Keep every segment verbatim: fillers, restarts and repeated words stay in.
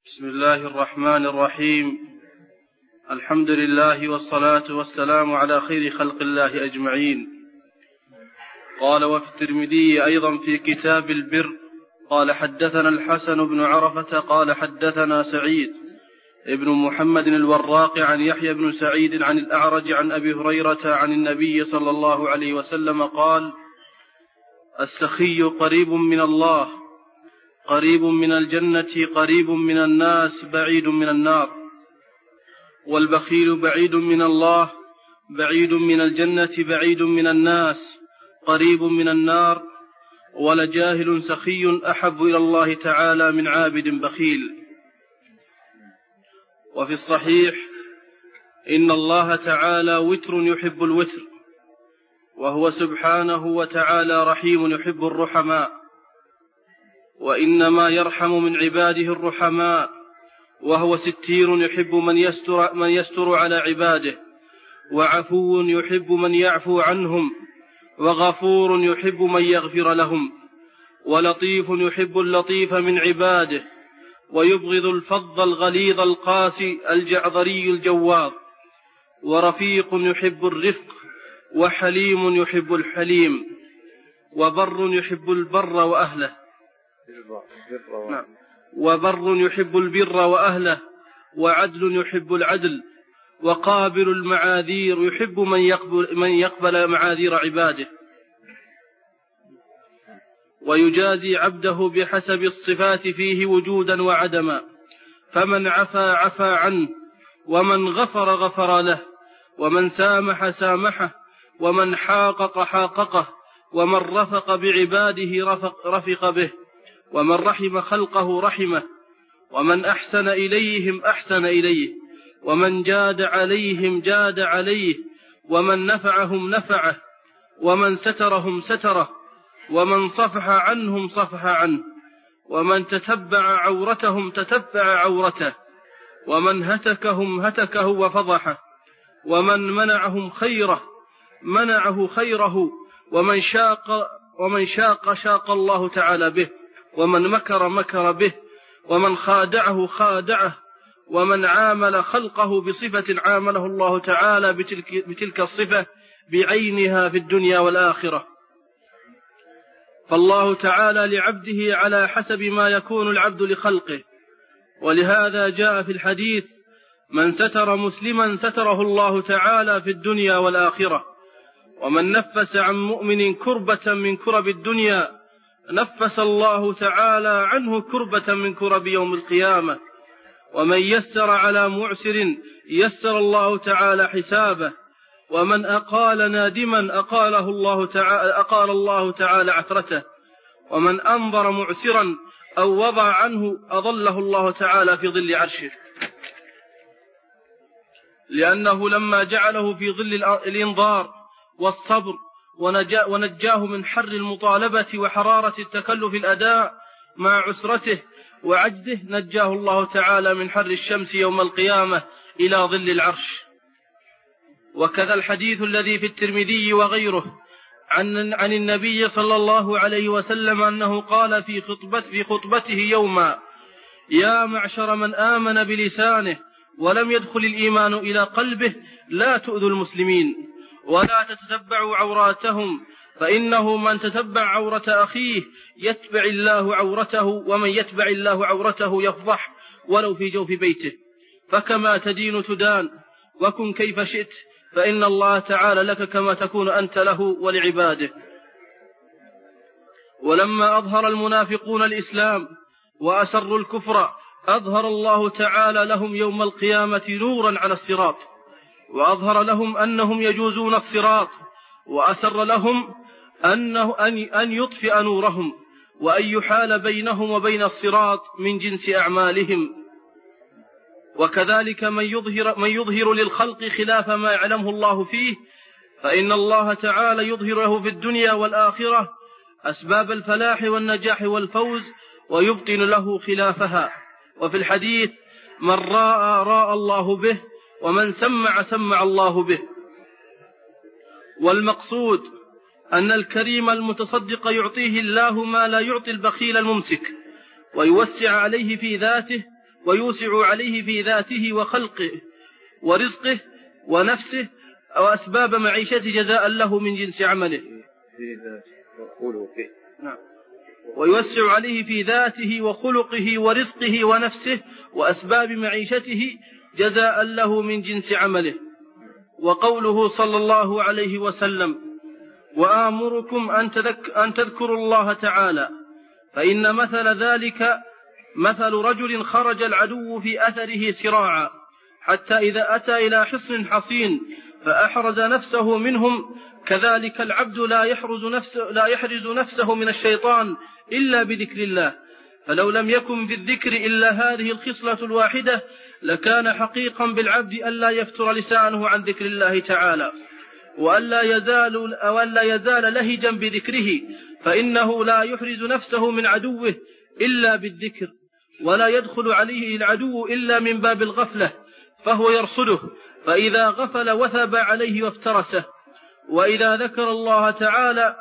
بسم الله الرحمن الرحيم. الحمد لله والصلاة والسلام على خير خلق الله أجمعين. قال وفي الترمذي أيضا في كتاب البر قال حدثنا الحسن بن عرفة قال حدثنا سعيد ابن محمد الوراق عن يحيى بن سعيد عن الأعرج عن أبي هريرة عن النبي صلى الله عليه وسلم قال: السخي قريب من الله، قريب من الجنة، قريب من الناس، بعيد من النار. والبخيل بعيد من الله، بعيد من الجنة، بعيد من الناس، قريب من النار. ولجاهل سخي أحب إلى الله تعالى من عابد بخيل. وفي الصحيح: إن الله تعالى وتر يحب الوتر، وهو سبحانه وتعالى رحيم يحب الرحماء، وإنما يرحم من عباده الرحماء، وهو ستير يحب من يستر, من يستر على عباده، وعفو يحب من يعفو عنهم، وغفور يحب من يغفر لهم، ولطيف يحب اللطيف من عباده، ويبغض الفظ الغليظ القاسي الجعذري الجواظ، ورفيق يحب الرفق، وحليم يحب الحليم، وبر يحب البر وأهله نعم. وبر يحب البر وأهله، وعدل يحب العدل، وقابل المعاذير يحب من يقبل, من يقبل معاذير عباده، ويجازي عبده بحسب الصفات فيه وجودا وعدما، فمن عفا عفا عنه، ومن غفر غفر له، ومن سامح سامحه، ومن حاقق حاققه، ومن رفق بعباده رفق, رفق به، ومن رحم خلقه رحمه، ومن أحسن إليهم أحسن إليه، ومن جاد عليهم جاد عليه، ومن نفعهم نفعه، ومن سترهم ستره، ومن صفح عنهم صفح عنه، ومن تتبع عورتهم تتبع عورته، ومن هتكهم هتكه وفضحه، ومن منعهم خيره منعه خيره، ومن شاق ومن شاق شاق الله تعالى به، ومن مكر مكر به، ومن خادعه خادعه، ومن عامل خلقه بصفة عامله الله تعالى بتلك, بتلك الصفة بعينها في الدنيا والآخرة. فالله تعالى لعبده على حسب ما يكون العبد لخلقه، ولهذا جاء في الحديث: من ستر مسلما ستره الله تعالى في الدنيا والآخرة، ومن نفس عن مؤمن كربة من كرب الدنيا نفس الله تعالى عنه كربة من كرب يوم القيامة، ومن يسر على معسر يسر الله تعالى حسابه، ومن أقال نادما أقاله الله تعالى أقال الله تعالى عثرته، ومن أنظر معسرا أو وضع عنه أظله الله تعالى في ظل عرشه، لأنه لما جعله في ظل الإنظار والصبر ونجاه من حر المطالبة وحرارة التكلف الأداء مع عسرته وعجزه، نجاه الله تعالى من حر الشمس يوم القيامة إلى ظل العرش. وكذا الحديث الذي في الترمذي وغيره عن, عن النبي صلى الله عليه وسلم أنه قال في, خطبت في خطبته يوما: يا معشر من آمن بلسانه ولم يدخل الإيمان إلى قلبه، لا تؤذوا المسلمين ولا تتتبعوا عوراتهم، فإنه من تتبع عورة أخيه يتبع الله عورته، ومن يتبع الله عورته يفضح ولو في جوف بيته. فكما تدين تدان، وكن كيف شئت، فإن الله تعالى لك كما تكون أنت له ولعباده. ولما أظهر المنافقون الإسلام وأسروا الكفر أظهر الله تعالى لهم يوم القيامة نورا على الصراط، وأظهر لهم أنهم يجوزون الصراط، وأسر لهم أنه أن يطفئ نورهم، وأن يحال بينهم وبين الصراط من جنس أعمالهم. وكذلك من يظهر, من يظهر للخلق خلاف ما يعلمه الله فيه، فإن الله تعالى يظهر له في الدنيا والآخرة أسباب الفلاح والنجاح والفوز، ويبطن له خلافها. وفي الحديث: من راى راى الله به، ومن سمع سمع الله به. والمقصود أن الكريم المتصدق يعطيه الله ما لا يعطي البخيل الممسك، ويوسع عليه في ذاته ويوسع عليه في ذاته وخلقه ورزقه ونفسه وأسباب معيشته جزاء له من جنس عمله. نعم. ويوسع عليه في ذاته وخلقه ورزقه ونفسه وأسباب معيشته جزاء له من جنس عمله. وقوله صلى الله عليه وسلم: وآمركم أن, تذك أن تذكروا الله تعالى، فإن مثل ذلك مثل رجل خرج العدو في أثره سراعا حتى إذا أتى إلى حصن حصين فأحرز نفسه منهم، كذلك العبد لا يحرز نفسه, لا يحرز نفسه من الشيطان إلا بذكر الله. فلو لم يكن في الذكر إلا هذه الخصلة الواحدة لكان حقيقا بالعبد ألا يفتر لسانه عن ذكر الله تعالى، وألا يزال, وألا يزال لهجا بذكره، فإنه لا يحرز نفسه من عدوه إلا بالذكر، ولا يدخل عليه العدو إلا من باب الغفلة فهو يرصده، فإذا غفل وثب عليه وافترسه. وإذا ذكر الله تعالى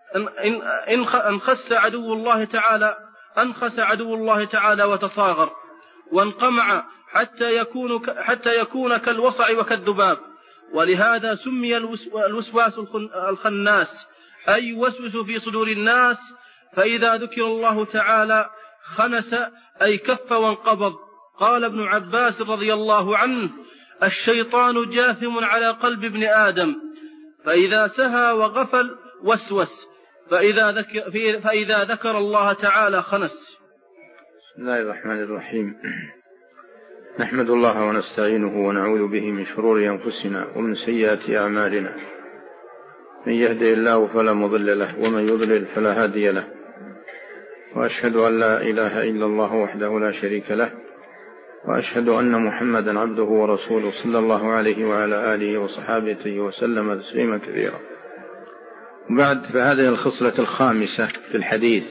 انخس عدو الله تعالى أنخس عدو الله تعالى وتصاغر وانقمع حتى يكون, حتى يكون كالوصع وكالذباب. ولهذا سمي الوسواس الخناس، أي يوسوس في صدور الناس، فإذا ذكر الله تعالى خنس أي كف وانقبض. قال ابن عباس رضي الله عنه: الشيطان جاثم على قلب ابن آدم، فإذا سهى وغفل وسوس، فإذا ذكر, فإذا ذكر الله تعالى خنس. بسم الله الرحمن الرحيم. نحمد الله ونستعينه ونعوذ به من شرور أنفسنا ومن سيئات أعمالنا، من يهدي الله فلا مضل له ومن يضلل فلا هادي له، وأشهد أن لا إله إلا الله وحده لا شريك له، وأشهد أن محمدا عبده ورسوله صلى الله عليه وعلى آله وصحابته وسلم تسليما كثيرا. بعد، فهذه الخصلة الخامسة في الحديث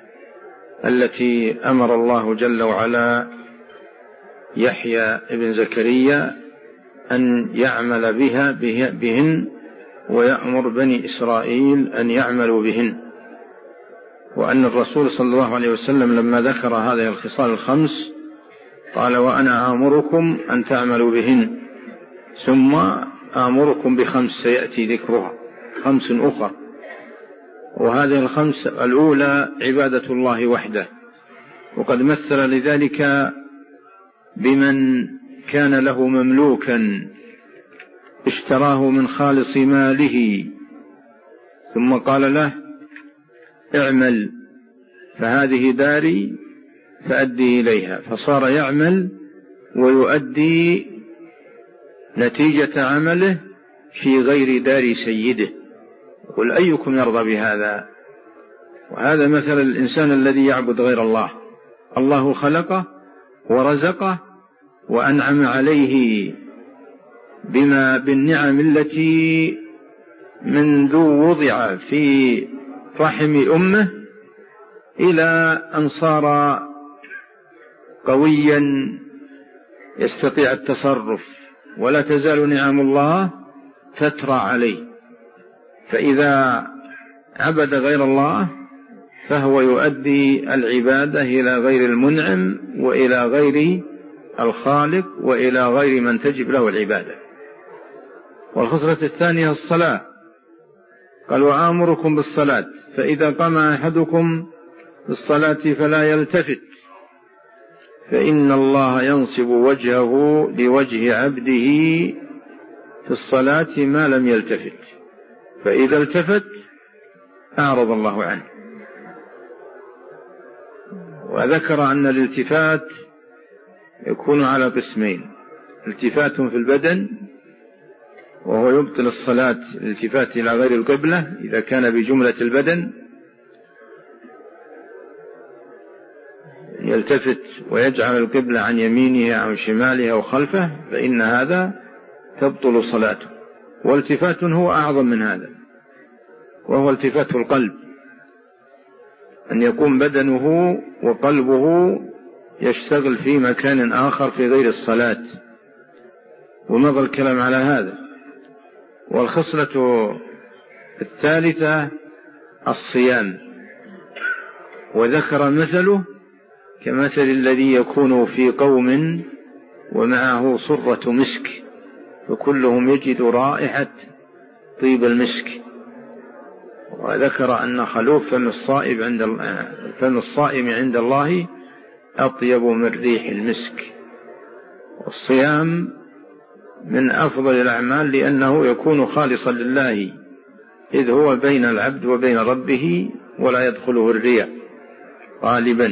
التي أمر الله جل وعلا يحيى ابن زكريا أن يعمل بها بهن، ويأمر بني إسرائيل أن يعملوا بهن. وأن الرسول صلى الله عليه وسلم لما ذكر هذه الخصال الخمس قال: وأنا آمركم أن تعملوا بهن، ثم آمركم بخمس سيأتي ذكرها، خمس أخرى. وهذه الخمس الأولى عبادة الله وحده، وقد مثل لذلك بمن كان له مملوكا اشتراه من خالص ماله ثم قال له: اعمل فهذه داري فأدي إليها، فصار يعمل ويؤدي نتيجة عمله في غير دار سيده. قل أيكم يرضى بهذا؟ وهذا مثل الإنسان الذي يعبد غير الله. الله خلقه ورزقه وأنعم عليه بما بالنعم التي منذ وضع في رحم أمه إلى أن صار قويا يستطيع التصرف، ولا تزال نعم الله تترى عليه. فإذا عبد غير الله فهو يؤدي العبادة إلى غير المنعم وإلى غير الخالق وإلى غير من تجب له العبادة. والخصلة الثانية الصلاة، قال: وآمركم بالصلاة، فإذا قام أحدكم بالصلاة فلا يلتفت، فإن الله ينصب وجهه لوجه عبده في الصلاة ما لم يلتفت، فإذا التفت أعرض الله عنه. وذكر أن الالتفات يكون على قسمين: التفات في البدن وهو يبطل الصلاة، الالتفات إلى غير القبلة إذا كان بجملة البدن، يلتفت ويجعل القبلة عن يمينه أو شماله أو خلفه، فإن هذا تبطل صلاته. والتفات هو أعظم من هذا، وهو التفات القلب، أن يكون بدنه وقلبه يشتغل في مكان آخر في غير الصلاة، ومضى الكلام على هذا. والخصلة الثالثة الصيام، وذكر مثله كمثل الذي يكون في قوم ومعه صرة مسك فكلهم يجد رائحة طيب المسك. وذكر أن خلوف فم الصائم عند فم الصائم عند الله أطيب من ريح المسك. والصيام من أفضل الأعمال لأنه يكون خالصا لله، إذ هو بين العبد وبين ربه ولا يدخله الرياء غالبا.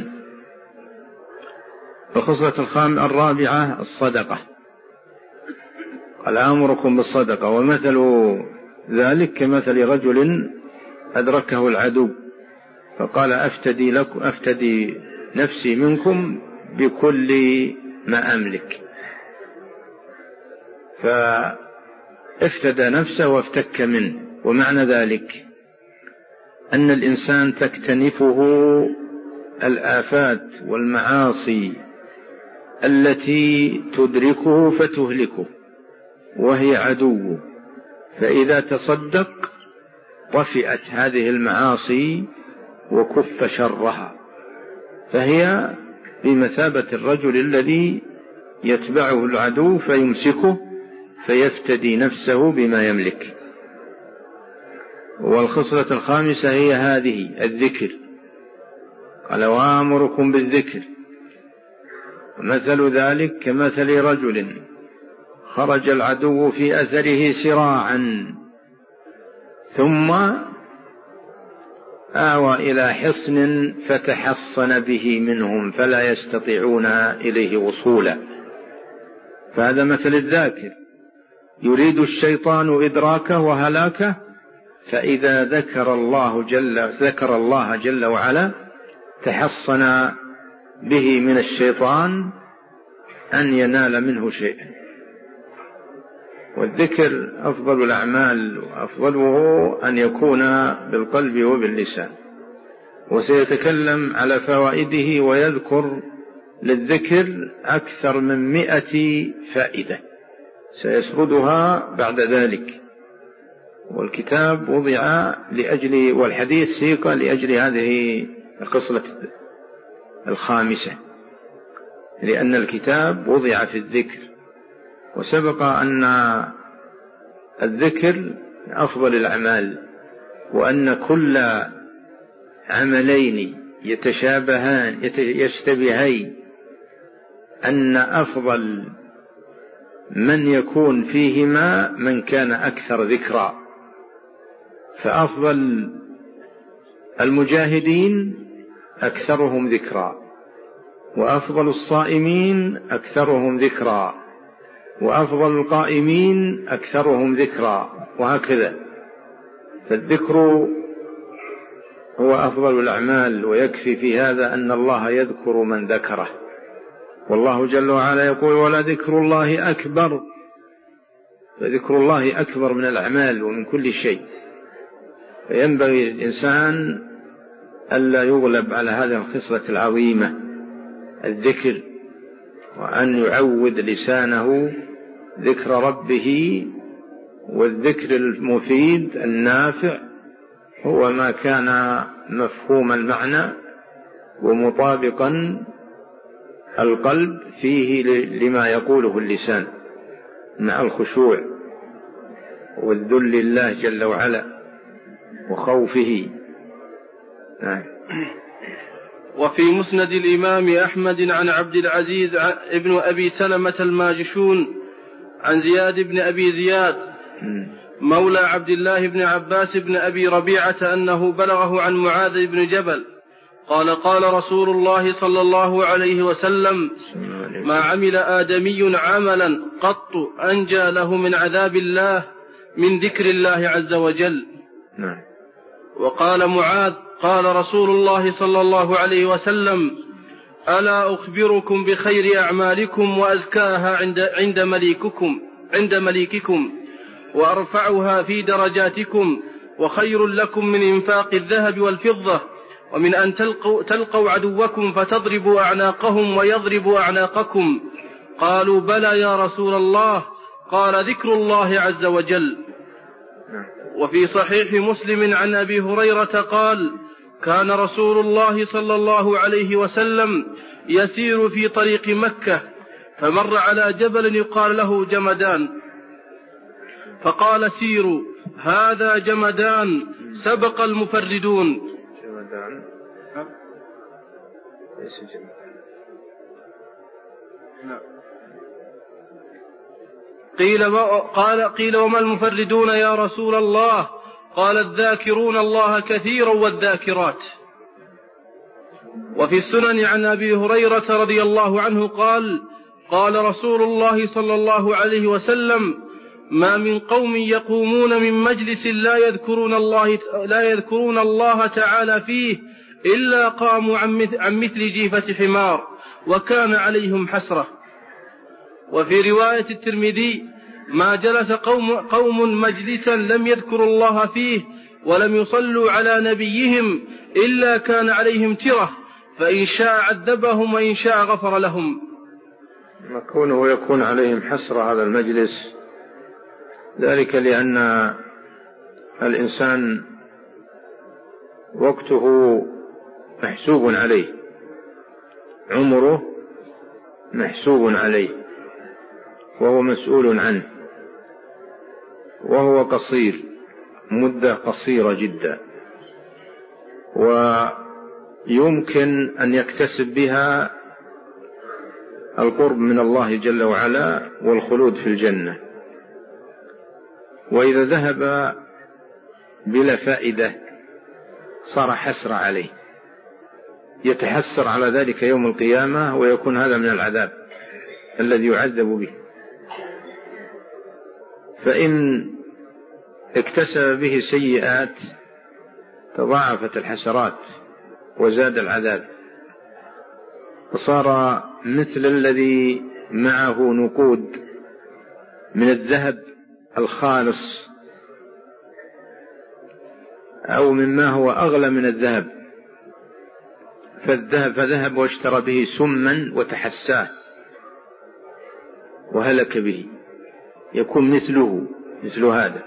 الخصلة الرابعة الصدقة، قال آمركم بالصدقة، ومثل ذلك كمثل رجل أدركه العدو فقال أفتدي, لكم أفتدي نفسي منكم بكل ما أملك، فافتدى نفسه وافتك منه. ومعنى ذلك أن الإنسان تكتنفه الآفات والمعاصي التي تدركه فتهلكه وهي عدوه، فإذا تصدق طفئت هذه المعاصي وكف شرها، فهي بمثابة الرجل الذي يتبعه العدو فيمسكه فيفتدي نفسه بما يملك. والخصلة الخامسة هي هذه الذكر، قال وآمركم بالذكر، مثل ذلك كمثل رجل خرج العدو في أثره سراعا ثم آوى إلى حصن فتحصن به منهم فلا يستطيعون إليه وصولا. فهذا مثل الذاكر، يريد الشيطان إدراكه وهلاكه، فإذا ذكر الله جل ذكر الله جل وعلا تحصن به من الشيطان أن ينال منه شيئا. والذكر أفضل الأعمال، وأفضله أن يكون بالقلب وباللسان. وسيتكلم على فوائده ويذكر للذكر أكثر من مئة فائدة سيسردها بعد ذلك. والكتاب وضع لأجل والحديث سيق لأجل هذه الخصلة الخامسة، لأن الكتاب وضع في الذكر. وسبق أن الذكر أفضل الأعمال، وأن كل عملين يتشابهان يشتبهين أن أفضل من يكون فيهما من كان أكثر ذكرا. فأفضل المجاهدين أكثرهم ذكرا، وأفضل الصائمين أكثرهم ذكرا، وأفضل القائمين أكثرهم ذكرا، وهكذا. فالذكر هو أفضل الأعمال، ويكفي في هذا أن الله يذكر من ذكره. والله جل وعلا يقول ولا ذكر الله أكبر، فذكر الله أكبر من الأعمال ومن كل شيء. فينبغي للإنسان ألا يغلب على هذه الخصلة العظيمة الذكر، وأن يعود لسانه ذكر ربه. والذكر المفيد النافع هو ما كان مفهوم المعنى ومطابقا القلب فيه لما يقوله اللسان مع الخشوع والذل لله جل وعلا وخوفه. وفي مسند الإمام أحمد عن عبد العزيز ابن أبي سلمة الماجشون عن زياد بن أبي زياد مولى عبد الله بن عباس بن أبي ربيعة أنه بلغه عن معاذ بن جبل قال قال رسول الله صلى الله عليه وسلم ما عمل آدمي عملا قط أنجى له من عذاب الله من ذكر الله عز وجل. وقال معاذ قال رسول الله صلى الله عليه وسلم ألا أخبركم بخير أعمالكم وأزكاها عند, عند مليككم عند مليككم وأرفعها في درجاتكم وخير لكم من إنفاق الذهب والفضة ومن أن تلقوا, تلقوا عدوكم فتضربوا أعناقهم ويضربوا أعناقكم. قالوا بلى يا رسول الله. قال ذكر الله عز وجل. وفي صحيح مسلم عن أبي هريرة قال كان رسول الله صلى الله عليه وسلم يسير في طريق مكة، فمر على جبل يقال له جمدان، فقال سيروا هذا جمدان سبق المفردون. جمدان ليس جمدان. قيل قال قيل وما المفردون يا رسول الله؟ قال الذاكرون الله كثيرا والذاكرات. وفي السنن عن أبي هريرة رضي الله عنه قال قال رسول الله صلى الله عليه وسلم: ما من قوم يقومون من مجلس لا يذكرون الله, لا يذكرون الله تعالى فيه إلا قاموا عن مثل جيفة حمار وكان عليهم حسرة. وفي رواية الترمذي: ما جلس قوم, قوم مجلسا لم يذكروا الله فيه ولم يصلوا على نبيهم إلا كان عليهم ترة، فإن شاء عذبهم وإن شاء غفر لهم. كونه يكون عليهم حسرة هذا المجلس ذلك لأن الإنسان وقته محسوب عليه، عمره محسوب عليه وهو مسؤول عنه، وهو قصير، مدة قصيرة جدا، ويمكن أن يكتسب بها القرب من الله جل وعلا والخلود في الجنة. وإذا ذهب بلا فائدة صار حسرة عليه، يتحسر على ذلك يوم القيامة، ويكون هذا من العذاب الذي يعذب به. فإن اكتسب به سيئات تضاعفت الحسرات وزاد العذاب، فصار مثل الذي معه نقود من الذهب الخالص أو مما هو أغلى من الذهب، فالذهب فذهب واشترى به سما وتحساه وهلك به، يكون مثله مثل هذا.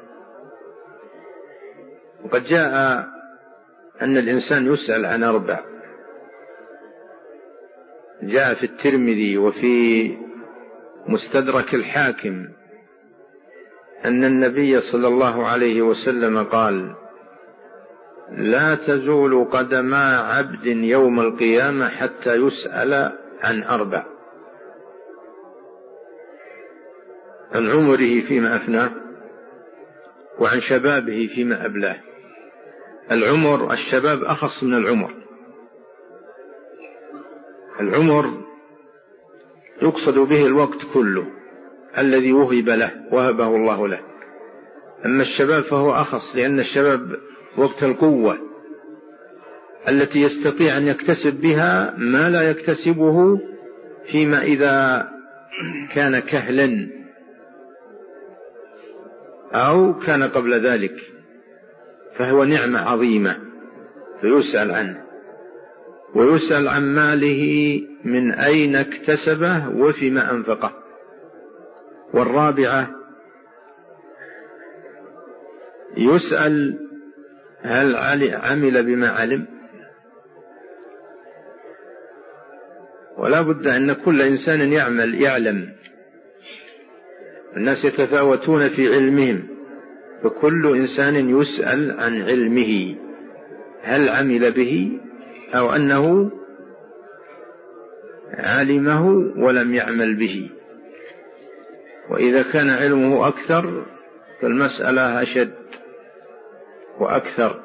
وقد جاء أن الإنسان يسأل عن أربع، جاء في الترمذي وفي مستدرك الحاكم أن النبي صلى الله عليه وسلم قال: لا تزول قدما عبد يوم القيامة حتى يسأل عن أربع: عن عمره فيما أفناه، وعن شبابه فيما أبلاه. العمر، الشباب أخص من العمر. العمر يقصد به الوقت كله الذي وهب له، وهبه الله له. أما الشباب فهو أخص، لأن الشباب وقت القوة التي يستطيع أن يكتسب بها ما لا يكتسبه فيما إذا كان كهلا أو كان قبل ذلك، فهو نعمة عظيمة فيسأل عنه، ويسأل عن ماله من أين اكتسبه وفيما أنفقه. والرابعة يسأل هل عمل بما علم. ولا بد أن كل إنسان يعمل يعلم، الناس يتفاوتون في علمهم، فكل إنسان يسأل عن علمه هل عمل به أو أنه علمه ولم يعمل به. وإذا كان علمه أكثر فالمسألة أشد وأكثر.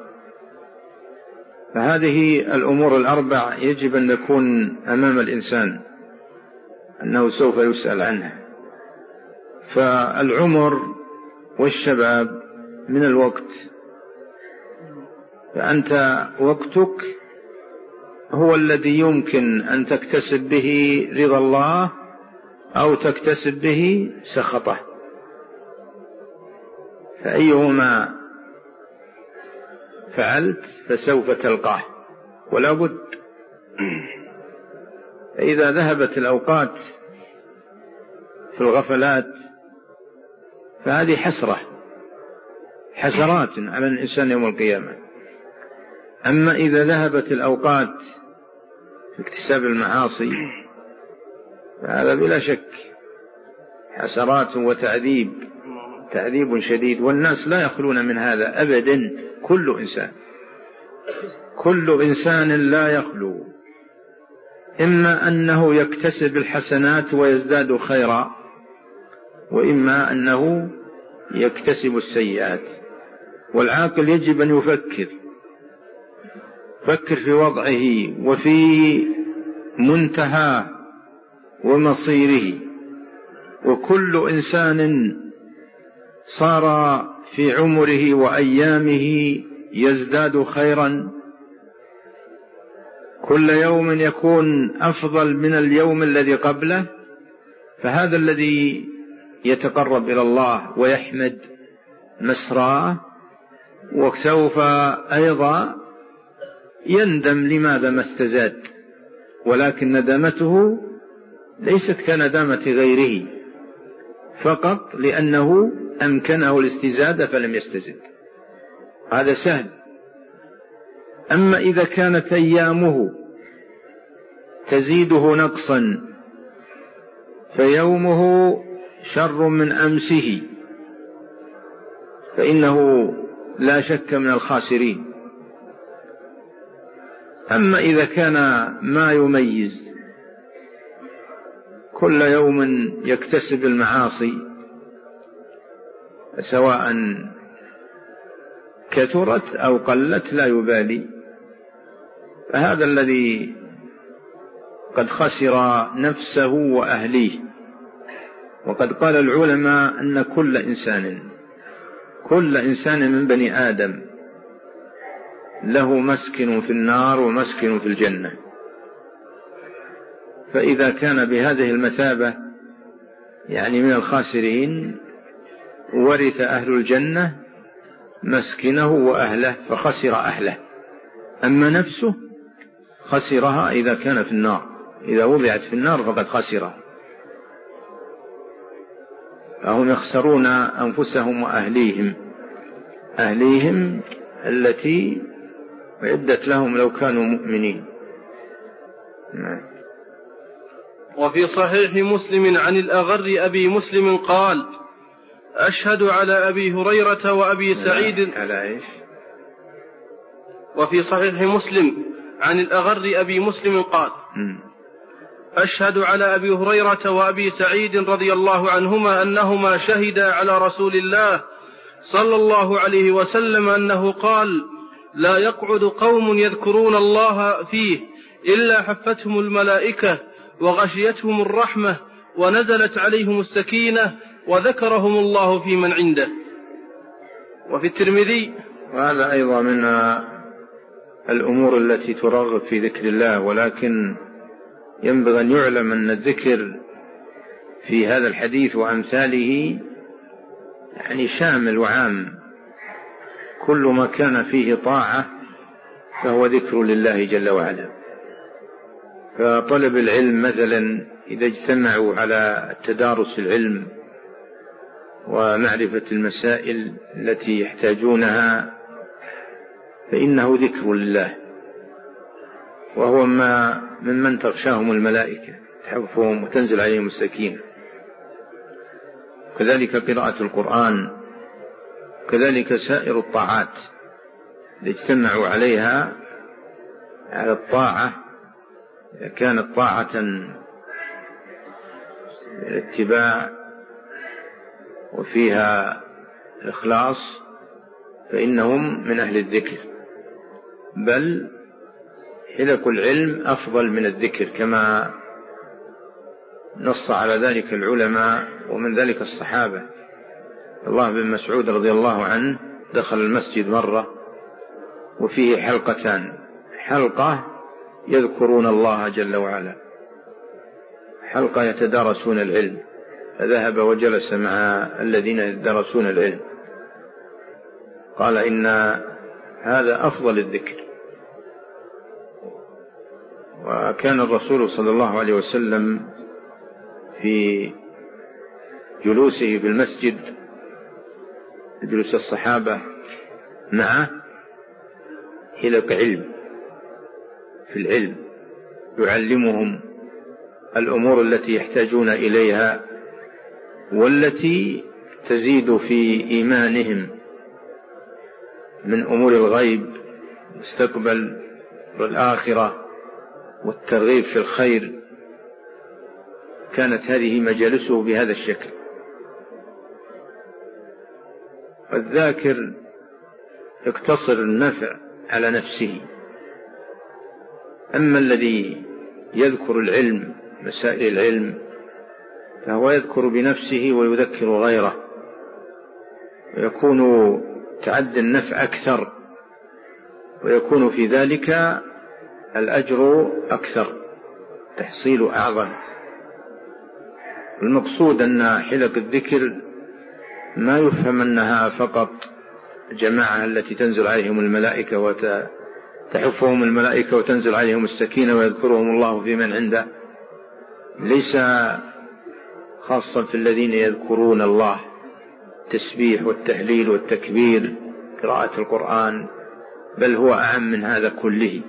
فهذه الأمور الأربع يجب أن نكون أمام الإنسان أنه سوف يسأل عنها. فالعمر والشباب من الوقت، فأنت وقتك هو الذي يمكن أن تكتسب به رضا الله أو تكتسب به سخطه، فأيهما فعلت فسوف تلقاه ولا بد. فإذا ذهبت الأوقات في الغفلات فهذه حسرة حسرات على الإنسان يوم القيامة. أما إذا ذهبت الأوقات اكتساب المعاصي، فهذا بلا شك حسرات وتعذيب، تعذيب شديد، والناس لا يخلون من هذا أبدا. كل إنسان كل إنسان لا يخلو، إما أنه يكتسب الحسنات ويزداد خيرا، وإما أنه يكتسب السيئات. والعاقل يجب أن يفكر فكر في وضعه وفي منتهى ومصيره. وكل إنسان صار في عمره وأيامه يزداد خيرا، كل يوم يكون أفضل من اليوم الذي قبله، فهذا الذي يتقرب إلى الله ويحمد مسراه، وسوف أيضا يندم لماذا ما استزاد، ولكن ندامته ليست كندامة غيره، فقط لأنه أمكنه الاستزادة فلم يستزد. هذا سهل. أما إذا كانت أيامه تزيده نقصا فيومه شر من أمسه، فإنه لا شك من الخاسرين. أما إذا كان ما يميز كل يوم يكتسب المعاصي سواء كثرت أو قلت لا يبالي، فهذا الذي قد خسر نفسه وأهليه. وقد قال العلماء أن كل إنسان كل إنسان من بني آدم له مسكن في النار ومسكن في الجنة، فإذا كان بهذه المثابة يعني من الخاسرين، ورث أهل الجنة مسكنه وأهله فخسر أهله. أما نفسه خسرها إذا كان في النار، إذا وضعت في النار فقد خسرها. فهم يخسرون أنفسهم وأهليهم، أهليهم التي أعدت لهم لو كانوا مؤمنين. وفي صحيح مسلم عن الأغر أبي مسلم قال: أشهد على أبي هريرة وأبي سعيد. على إيش؟ وفي صحيح مسلم عن الأغر أبي مسلم قال: أشهد على أبي هريرة وأبي سعيد رضي الله عنهما أنهما شهدا على رسول الله صلى الله عليه وسلم أنه قال: لا يقعد قوم يذكرون الله فيه إلا حفتهم الملائكة وغشيتهم الرحمة ونزلت عليهم السكينة وذكرهم الله في من عنده. وفي الترمذي: وهذا أيضا من الأمور التي ترغب في ذكر الله، ولكن ينبغي أن يعلم أن الذكر في هذا الحديث وأمثاله يعني شامل وعام، كل ما كان فيه طاعة فهو ذكر لله جل وعلا. فطلب العلم مثلا إذا اجتمعوا على تدارس العلم ومعرفة المسائل التي يحتاجونها فإنه ذكر لله، وهو ما ممن تغشاهم الملائكة تحفهم وتنزل عليهم السكينة. كذلك قراءة القرآن، كذلك سائر الطاعات اللي اجتمعوا عليها على الطاعة، إذا كانت طاعة الاتباع وفيها الإخلاص فإنهم من أهل الذكر، بل حلق العلم أفضل من الذكر كما نص على ذلك العلماء ومن ذلك الصحابة. الله بن مسعود رضي الله عنه دخل المسجد مرة وفيه حلقتان، حلقة يذكرون الله جل وعلا، حلقة يتدارسون العلم، فذهب وجلس مع الذين يدرسون العلم، قال إن هذا أفضل الذكر. وكان الرسول صلى الله عليه وسلم في جلوسه بالمسجد يجلس الصحابة معه حلق علم في العلم، يعلمهم الأمور التي يحتاجون إليها والتي تزيد في إيمانهم من أمور الغيب مستقبل والآخرة والترغيب في الخير. كانت هذه مجالسه بهذا الشكل. الذاكر يقتصر النفع على نفسه، أما الذي يذكر العلم مسائل العلم فهو يذكر بنفسه ويذكر غيره، ويكون تعدي النفع أكثر، ويكون في ذلك الأجر أكثر، تحصيل أعظم. المقصود أن حلق الذكر ما يفهم أنها فقط جماعة التي تنزل عليهم الملائكة وتحفهم الملائكة وتنزل عليهم السكينة ويذكرهم الله في من عنده، ليس خاصا في الذين يذكرون الله التسبيح والتهليل والتكبير قراءة القرآن، بل هو أعم من هذا كله.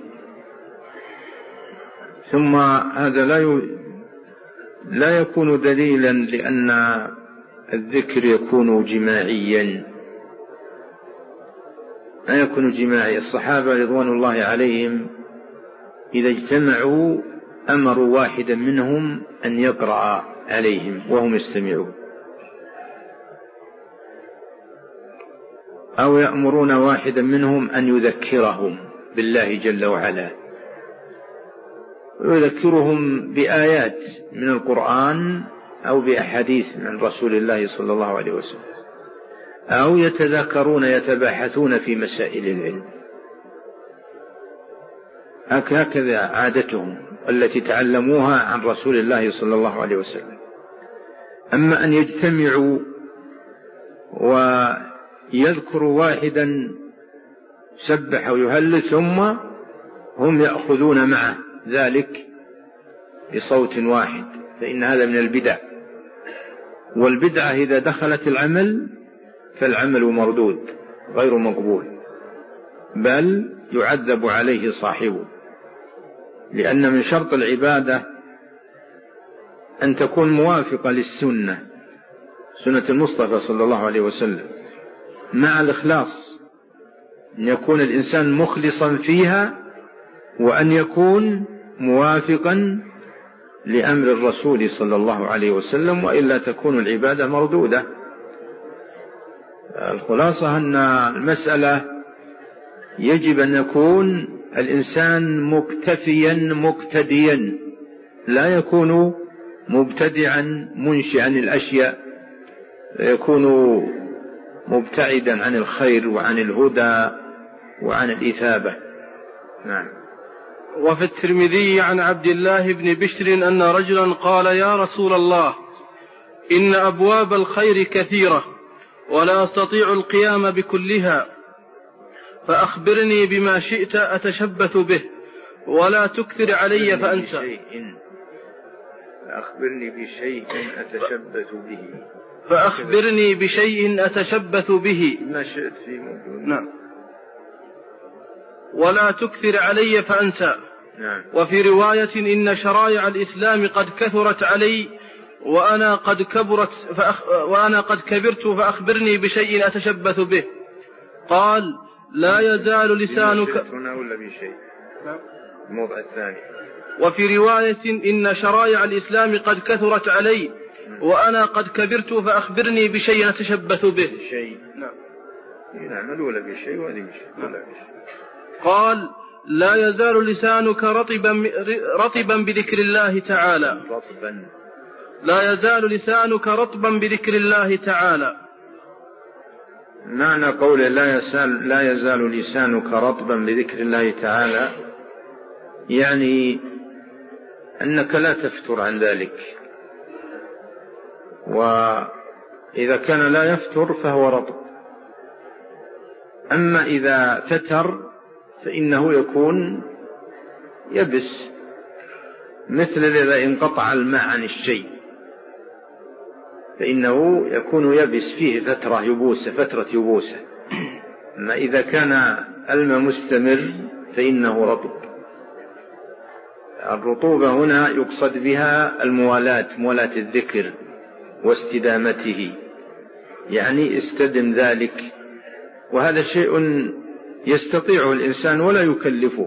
ثم هذا لا ي... لا يكون دليلا لأن الذكر يكون جماعيا، لا يكون جماعي. الصحابة رضوان الله عليهم إذا اجتمعوا أمروا واحدا منهم أن يقرأ عليهم وهم يستمعون، أو يأمرون واحدا منهم أن يذكرهم بالله جل وعلا، ويذكرهم بآيات من القرآن أو بأحاديث من رسول الله صلى الله عليه وسلم، أو يتذاكرون يتباحثون في مسائل العلم. هكذا عادتهم التي تعلموها عن رسول الله صلى الله عليه وسلم. أما أن يجتمعوا ويذكروا واحدا سبح ويهلل ثم هم يأخذون معه ذلك بصوت واحد، فإن هذا من البدع، والبدعة إذا دخلت العمل فالعمل مردود غير مقبول، بل يعذب عليه صاحبه، لأن من شرط العبادة أن تكون موافقة للسنة، سنة المصطفى صلى الله عليه وسلم، مع الإخلاص، أن يكون الإنسان مخلصا فيها، وأن يكون موافقا لأمر الرسول صلى الله عليه وسلم، وإلا تكون العبادة مردودة. الخلاصة أن المسألة يجب أن يكون الإنسان مكتفيا مقتديا، لا يكون مبتدعا منشئا الأشياء، يكون مبتعدا عن الخير وعن الهدى وعن الإثابة. نعم. وفي الترمذي عن عبد الله بن بشر أن رجلا قال: يا رسول الله، إن أبواب الخير كثيرة ولا أستطيع القيام بكلها، فأخبرني بما شئت أتشبث به ولا تكثر علي فأنسى. فأخبرني بشيء أتشبث به فأخبرني بشيء أتشبث به ما شئت في موجود. نعم. ولا تكثر علي فأنسى. نعم. وفي رواية: إن شرائع الإسلام قد كثرت علي وأنا قد كبرت فأخ... وأنا قد كبرت فأخبرني بشيء أتشبث به. قال: لا يزال لسانك. هنا ولا بشيء؟ نعم. الموضع الثاني. وفي رواية: إن شرائع الإسلام قد كثرت علي وأنا قد كبرت فأخبرني بشيء أتشبث به. شيء. نعم. نعم. ولا بشيء وهذه بشيء. ولا بشيء. قال: لا يزال لسانك رطبا رطبا بذكر الله تعالى. رطبا. لا يزال لسانك رطبا بذكر الله تعالى. معنى قوله لا يزال لا يزال لسانك رطبا بذكر الله تعالى يعني أنك لا تفتر عن ذلك، وإذا كان لا يفتر فهو رطب. أما إذا فتر فإنه يكون يبس، مثل إذا انقطع الماء عن الشيء فإنه يكون يبس، فيه فترة يبوسة فترة يبوسة. أما إذا كان الماء مستمر فإنه رطب. الرطوبة هنا يقصد بها الموالاة، موالاة الذكر واستدامته، يعني استدم ذلك، وهذا شيء يستطيعه الإنسان ولا يكلفه،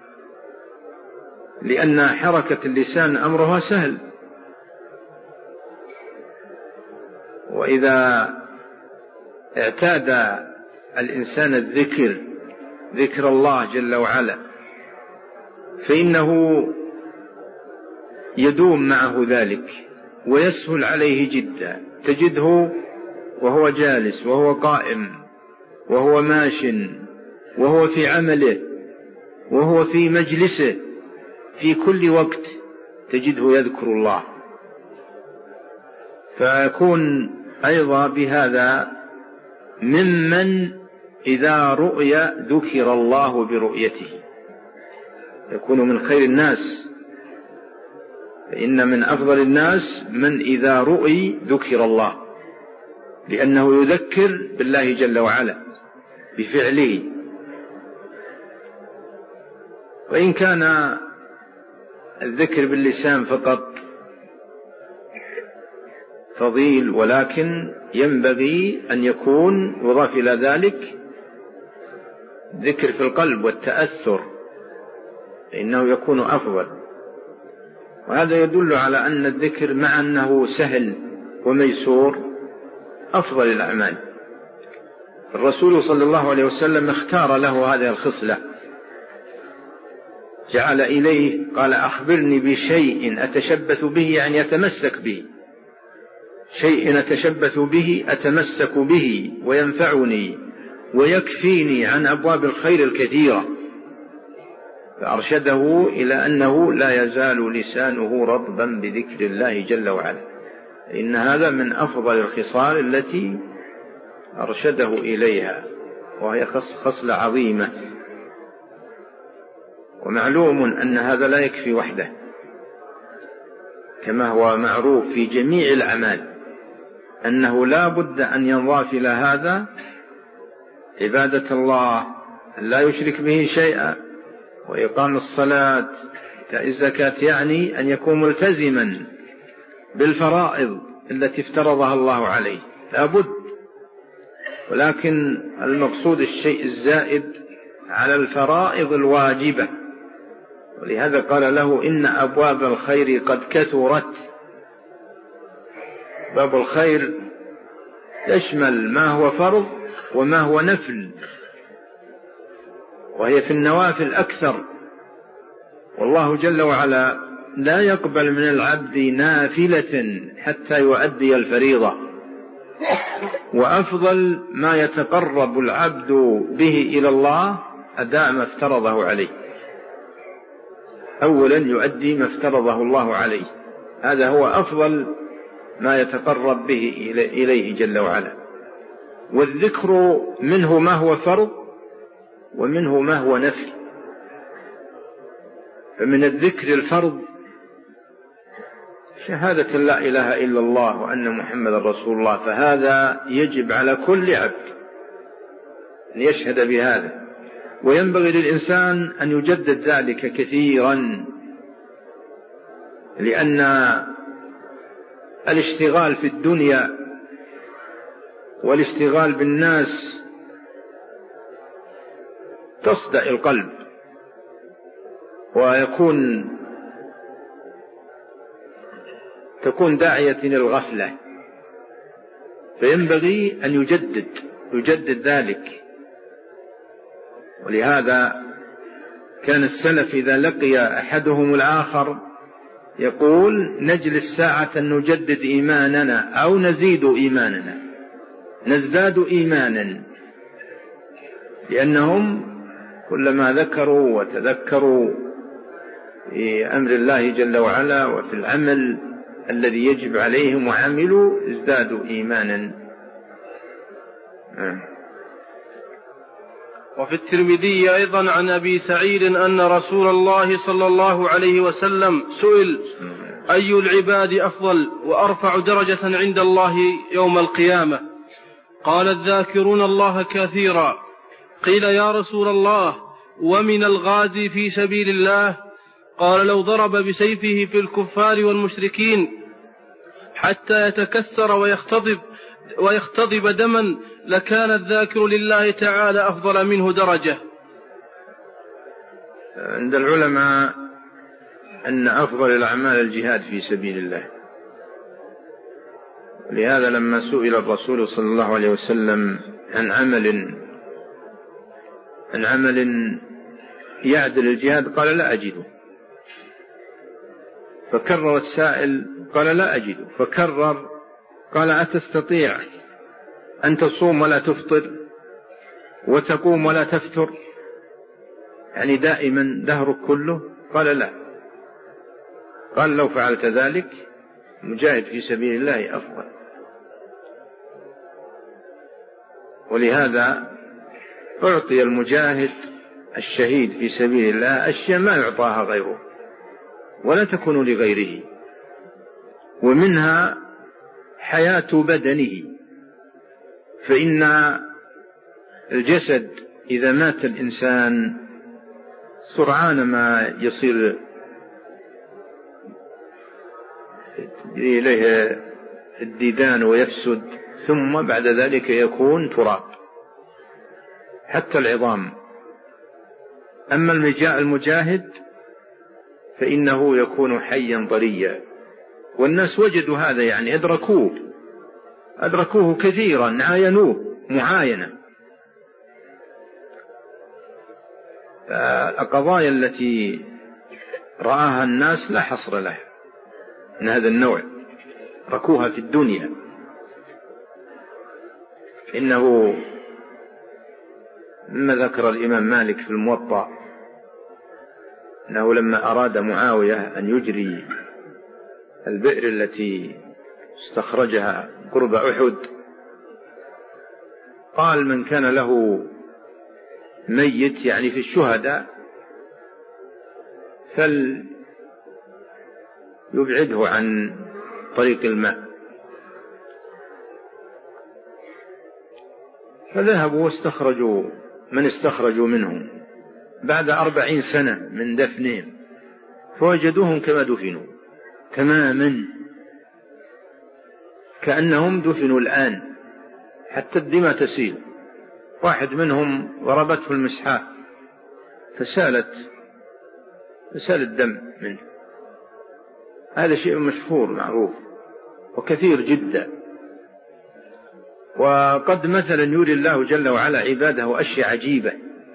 لأن حركة اللسان أمرها سهل، وإذا اعتاد الإنسان الذكر ذكر الله جل وعلا فإنه يدوم معه ذلك ويسهل عليه جدا. تجده وهو جالس وهو قائم وهو ماش وهو في عمله وهو في مجلسه، في كل وقت تجده يذكر الله، فيكون أيضا بهذا ممن إذا رؤي ذكر الله برؤيته، يكون من خير الناس، فإن من أفضل الناس من إذا رؤي ذكر الله، لأنه يذكر بالله جل وعلا بفعله. وإن كان الذكر باللسان فقط فضيل، ولكن ينبغي أن يكون يضاف إلى ذلك ذكر في القلب والتأثر، فإنه يكون أفضل. وهذا يدل على أن الذكر مع أنه سهل وميسور أفضل الأعمال. الرسول صلى الله عليه وسلم اختار له هذه الخصلة، جعل إليه قال أخبرني بشيء أتشبث به، يعني يتمسك به، شيء أتشبث به أتمسك به وينفعني ويكفيني عن أبواب الخير الكثيرة، فأرشده إلى أنه لا يزال لسانه رطبا بذكر الله جل وعلا، إن هذا من أفضل الخصال التي أرشده إليها، وهي خصلة عظيمة. ومعلوم أن هذا لا يكفي وحده، كما هو معروف في جميع الأعمال أنه لا بد أن ينضاف إلى هذا عبادة الله، لا يشرك به شيئا، وإقام الصلاة، إيتاء الزكاة، يعني أن يكون ملتزما بالفرائض التي افترضها الله عليه، لا بد. ولكن المقصود الشيء الزائد على الفرائض الواجبة، ولهذا قال له إن أبواب الخير قد كثرت. باب الخير يشمل ما هو فرض وما هو نفل، وهي في النوافل أكثر، والله جل وعلا لا يقبل من العبد نافلة حتى يؤدي الفريضة. وأفضل ما يتقرب العبد به إلى الله أداء ما افترضه عليه، أولا يؤدي ما افترضه الله عليه، هذا هو أفضل ما يتقرب به إليه جل وعلا. والذكر منه ما هو فرض ومنه ما هو نفل، فمن الذكر الفرض شهادة لا إله إلا الله وأن محمد رسول الله، فهذا يجب على كل عبد أن يشهد بهذا، وينبغي للإنسان أن يجدد ذلك كثيرا، لأن الاشتغال في الدنيا والاشتغال بالناس تصدأ القلب ويكون تكون داعية للغفلة، فينبغي أن يجدد يجدد ذلك. ولهذا كان السلف إذا لقي أحدهم الآخر يقول نجلس ساعة نجدد إيماننا أو نزيد إيماننا، نزداد إيمانا، لأنهم كلما ذكروا وتذكروا في أمر الله جل وعلا وفي العمل الذي يجب عليهم وعملوا ازدادوا إيمانا. وفي الترمذي أيضا عن أبي سعيد أن رسول الله صلى الله عليه وسلم سئل أي العباد أفضل وأرفع درجة عند الله يوم القيامة؟ قال الذاكرون الله كثيرا. قيل يا رسول الله ومن الغازي في سبيل الله؟ قال لو ضرب بسيفه في الكفار والمشركين حتى يتكسر ويختضب, ويختضب دما لكان الذاكر لله تعالى أفضل منه درجة. عند العلماء أن أفضل الأعمال الجهاد في سبيل الله، لهذا لما سئل الرسول صلى الله عليه وسلم عن عمل عن عمل يعدل الجهاد قال لا أجده، فكرر السائل قال لا أجده، فكرر قال أتستطيع أن تصوم ولا تفطر وتقوم ولا تفتر، يعني دائما دهرك كله؟ قال لا. قال لو فعلت ذلك مجاهد في سبيل الله أفضل. ولهذا أعطي المجاهد الشهيد في سبيل الله أشياء ما يعطاها غيره ولا تكون لغيره، ومنها حياة بدنه، فإن الجسد إذا مات الإنسان سرعان ما يصير إليه الديدان ويفسد، ثم بعد ذلك يكون تراب حتى العظام. أما المجاهد فإنه يكون حيا طريا، والناس وجدوا هذا، يعني أدركوه أدركوه كثيرا، عاينوه معاينة. القضايا التي رآها الناس لا حصر لها من هذا النوع، ركوها في الدنيا. إنه مما ذكر الإمام مالك في الموطأ أنه لما أراد معاوية أن يجري البئر التي استخرجها قرب أحد، قال من كان له ميت يعني في الشهداء فليبعده عن طريق الماء. فذهبوا واستخرجوا من استخرجوا منهم بعد أربعين سنة من دفنهم، فوجدوهم كما دفنوا تماما، كأنهم دفنوا الآن، حتى الدماء تسيل. واحد منهم ضربته المسحاة فسالت فسال الدم منه. هذا شيء مشهور معروف وكثير جدا. وقد مثلا يري الله جل وعلا عباده أشياء عجيبة،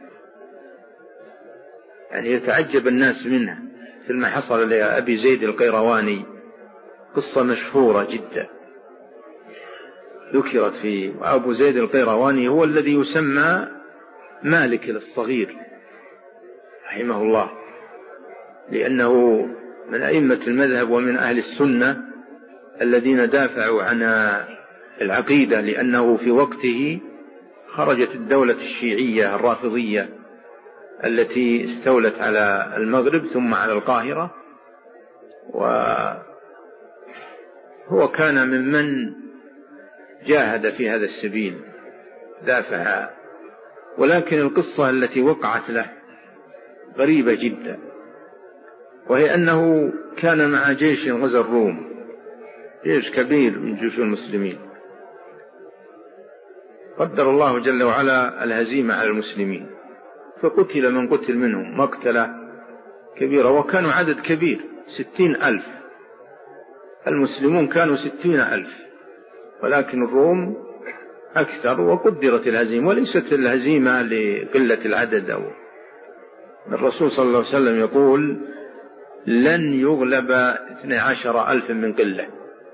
يعني يتعجب الناس منها، مثل ما حصل لأبي زيد القيرواني، قصة مشهورة جدا ذكرت في أبو زيد القيرواني هو الذي يسمى مالك الصغير رحمه الله، لأنه من أئمة المذهب ومن أهل السنة الذين دافعوا عن العقيدة، لأنه في وقته خرجت الدولة الشيعية الرافضية التي استولت على المغرب ثم على القاهرة، وهو كان ممن جاهد في هذا السبيل دافع. ولكن القصة التي وقعت له غريبة جدا، وهي أنه كان مع جيش غزا الروم، جيش كبير من جيوش المسلمين، قدر الله جل وعلا الهزيمة على المسلمين، فقتل من قتل منهم مقتلة كبيرة، وكانوا عدد كبير ستين ألف، المسلمون كانوا ستين ألف، ولكن الروم أكثر، وقدرت الهزيمة، وليست الهزيمة لقلة العدد. أو الرسول صلى الله عليه وسلم يقول لن يغلب اثني عشر ألف من قلة.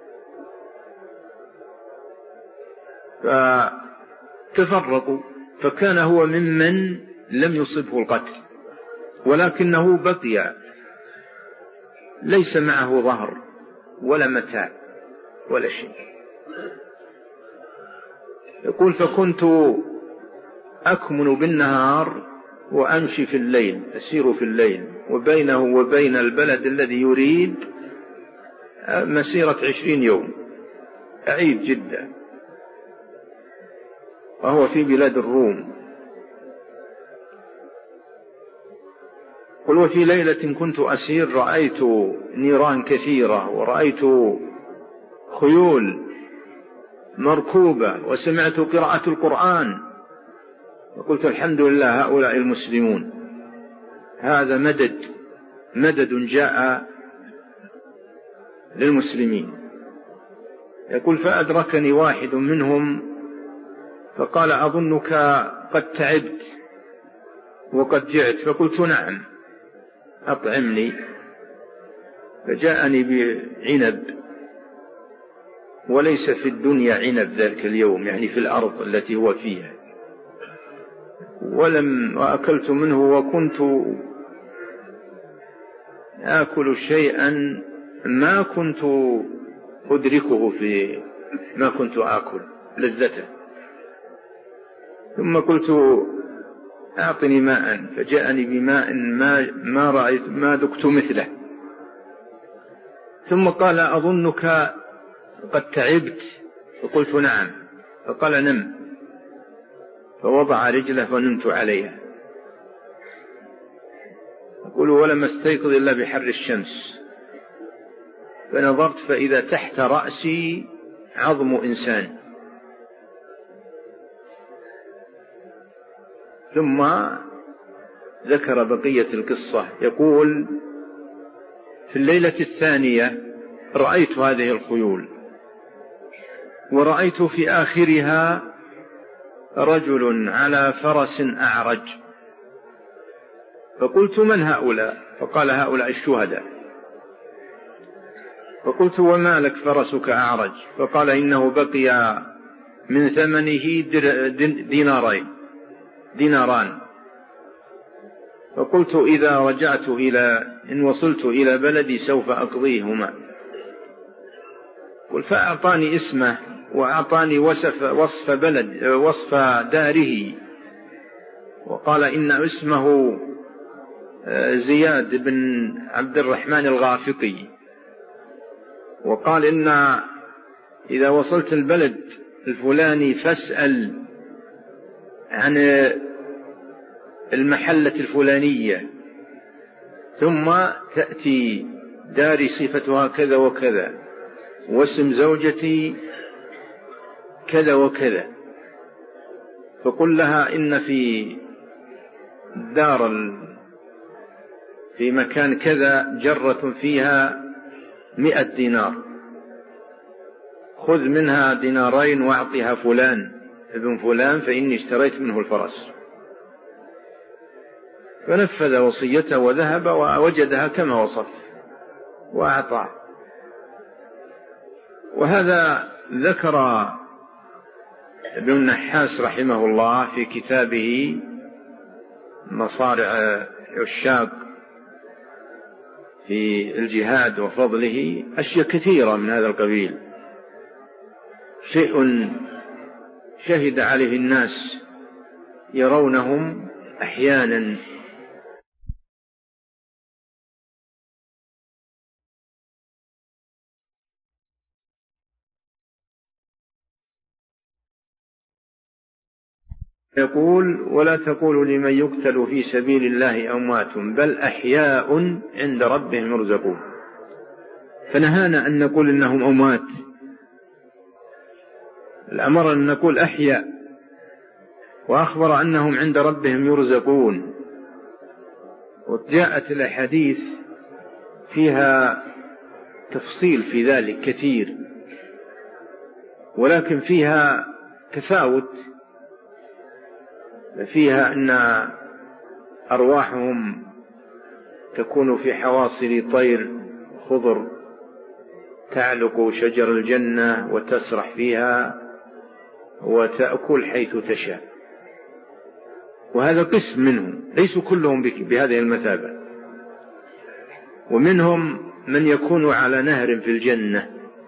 فتفرقوا، فكان هو ممن لم يصبه القتل، ولكنه بقي ليس معه ظهر ولا متاع ولا شيء. يقول فكنت أكمن بالنهار وأمشي في الليل، أسير في الليل، وبينه وبين البلد الذي يريد مسيرة عشرين يوم، بعيد جدا، وهو في بلاد الروم. يقول وفي ليلة كنت أسير رأيت نيران كثيرة ورأيت خيول مركوبة وسمعت قراءة القرآن، وقلت الحمد لله هؤلاء المسلمون، هذا مدد مدد جاء للمسلمين. يقول فأدركني واحد منهم فقال أظنك قد تعبت وقد جعت، فقلت نعم أطعمني، فجاءني بعنب، وليس في الدنيا عنب ذلك اليوم، يعني في الأرض التي هو فيها، ولم وأكلت منه، وكنت آكل شيئا ما كنت أدركه في ما كنت آكل لذته، ثم قلت أعطني ماء، فجاءني بماء ما, ما رأيت ما ذقت مثله، ثم قال أظنك قد تعبت، فقلت نعم، فقال نم، فوضع رجله فنمت عليها. أقول ولم استيقظ إلا بحر الشمس، فنظرت فإذا تحت رأسي عظم إنسان، ثم ذكر بقية القصة. يقول في الليلة الثانية رأيت هذه الخيول، ورأيت في آخرها رجل على فرس أعرج، فقلت من هؤلاء؟ فقال هؤلاء الشهداء. فقلت وما لك فرسك أعرج؟ فقال إنه بقي من ثمنه دينارين ديناران. فقلت إذا رجعت إلى إن وصلت إلى بلدي سوف أقضيهما. قل فأعطاني اسمه وأعطاني وصف, وصف بلد وصف داره، وقال إن اسمه زياد بن عبد الرحمن الغافقي، وقال إن إذا وصلت البلد الفلاني فاسأل عن المحلة الفلانية، ثم تأتي داري صفتها كذا وكذا، واسم زوجتي كذا وكذا، فقل لها إن في دار في مكان كذا جرة فيها مئة دينار، خذ منها دينارين واعطها فلان ابن فلان فإني اشتريت منه الفرس. فنفذ وصيته وذهب ووجدها كما وصف وأعطاه. وهذا ذكر ابن النحاس رحمه الله في كتابه مصارع العشاق في الجهاد وفضله أشياء كثيرة من هذا القبيل، شيء شهد عليه الناس يرونهم أحيانا. يقول ولا تقولوا لمن يقتل في سبيل الله أموات بل أحياء عند ربهم يرزقون. فنهانا أن نقول إنهم أموات، الأمر أن نقول أحياء، وأخبر أنهم عند ربهم يرزقون. وجاءت الأحاديث فيها تفصيل في ذلك كثير، ولكن فيها تفاوت، فيها أن أرواحهم تكون في حواصل طير خضر تعلق شجر الجنة وتسرح فيها وتأكل حيث تشاء، وهذا قسم منهم، ليسوا كلهم بهذه المثابة. ومنهم من يكون على نهر في الجنة،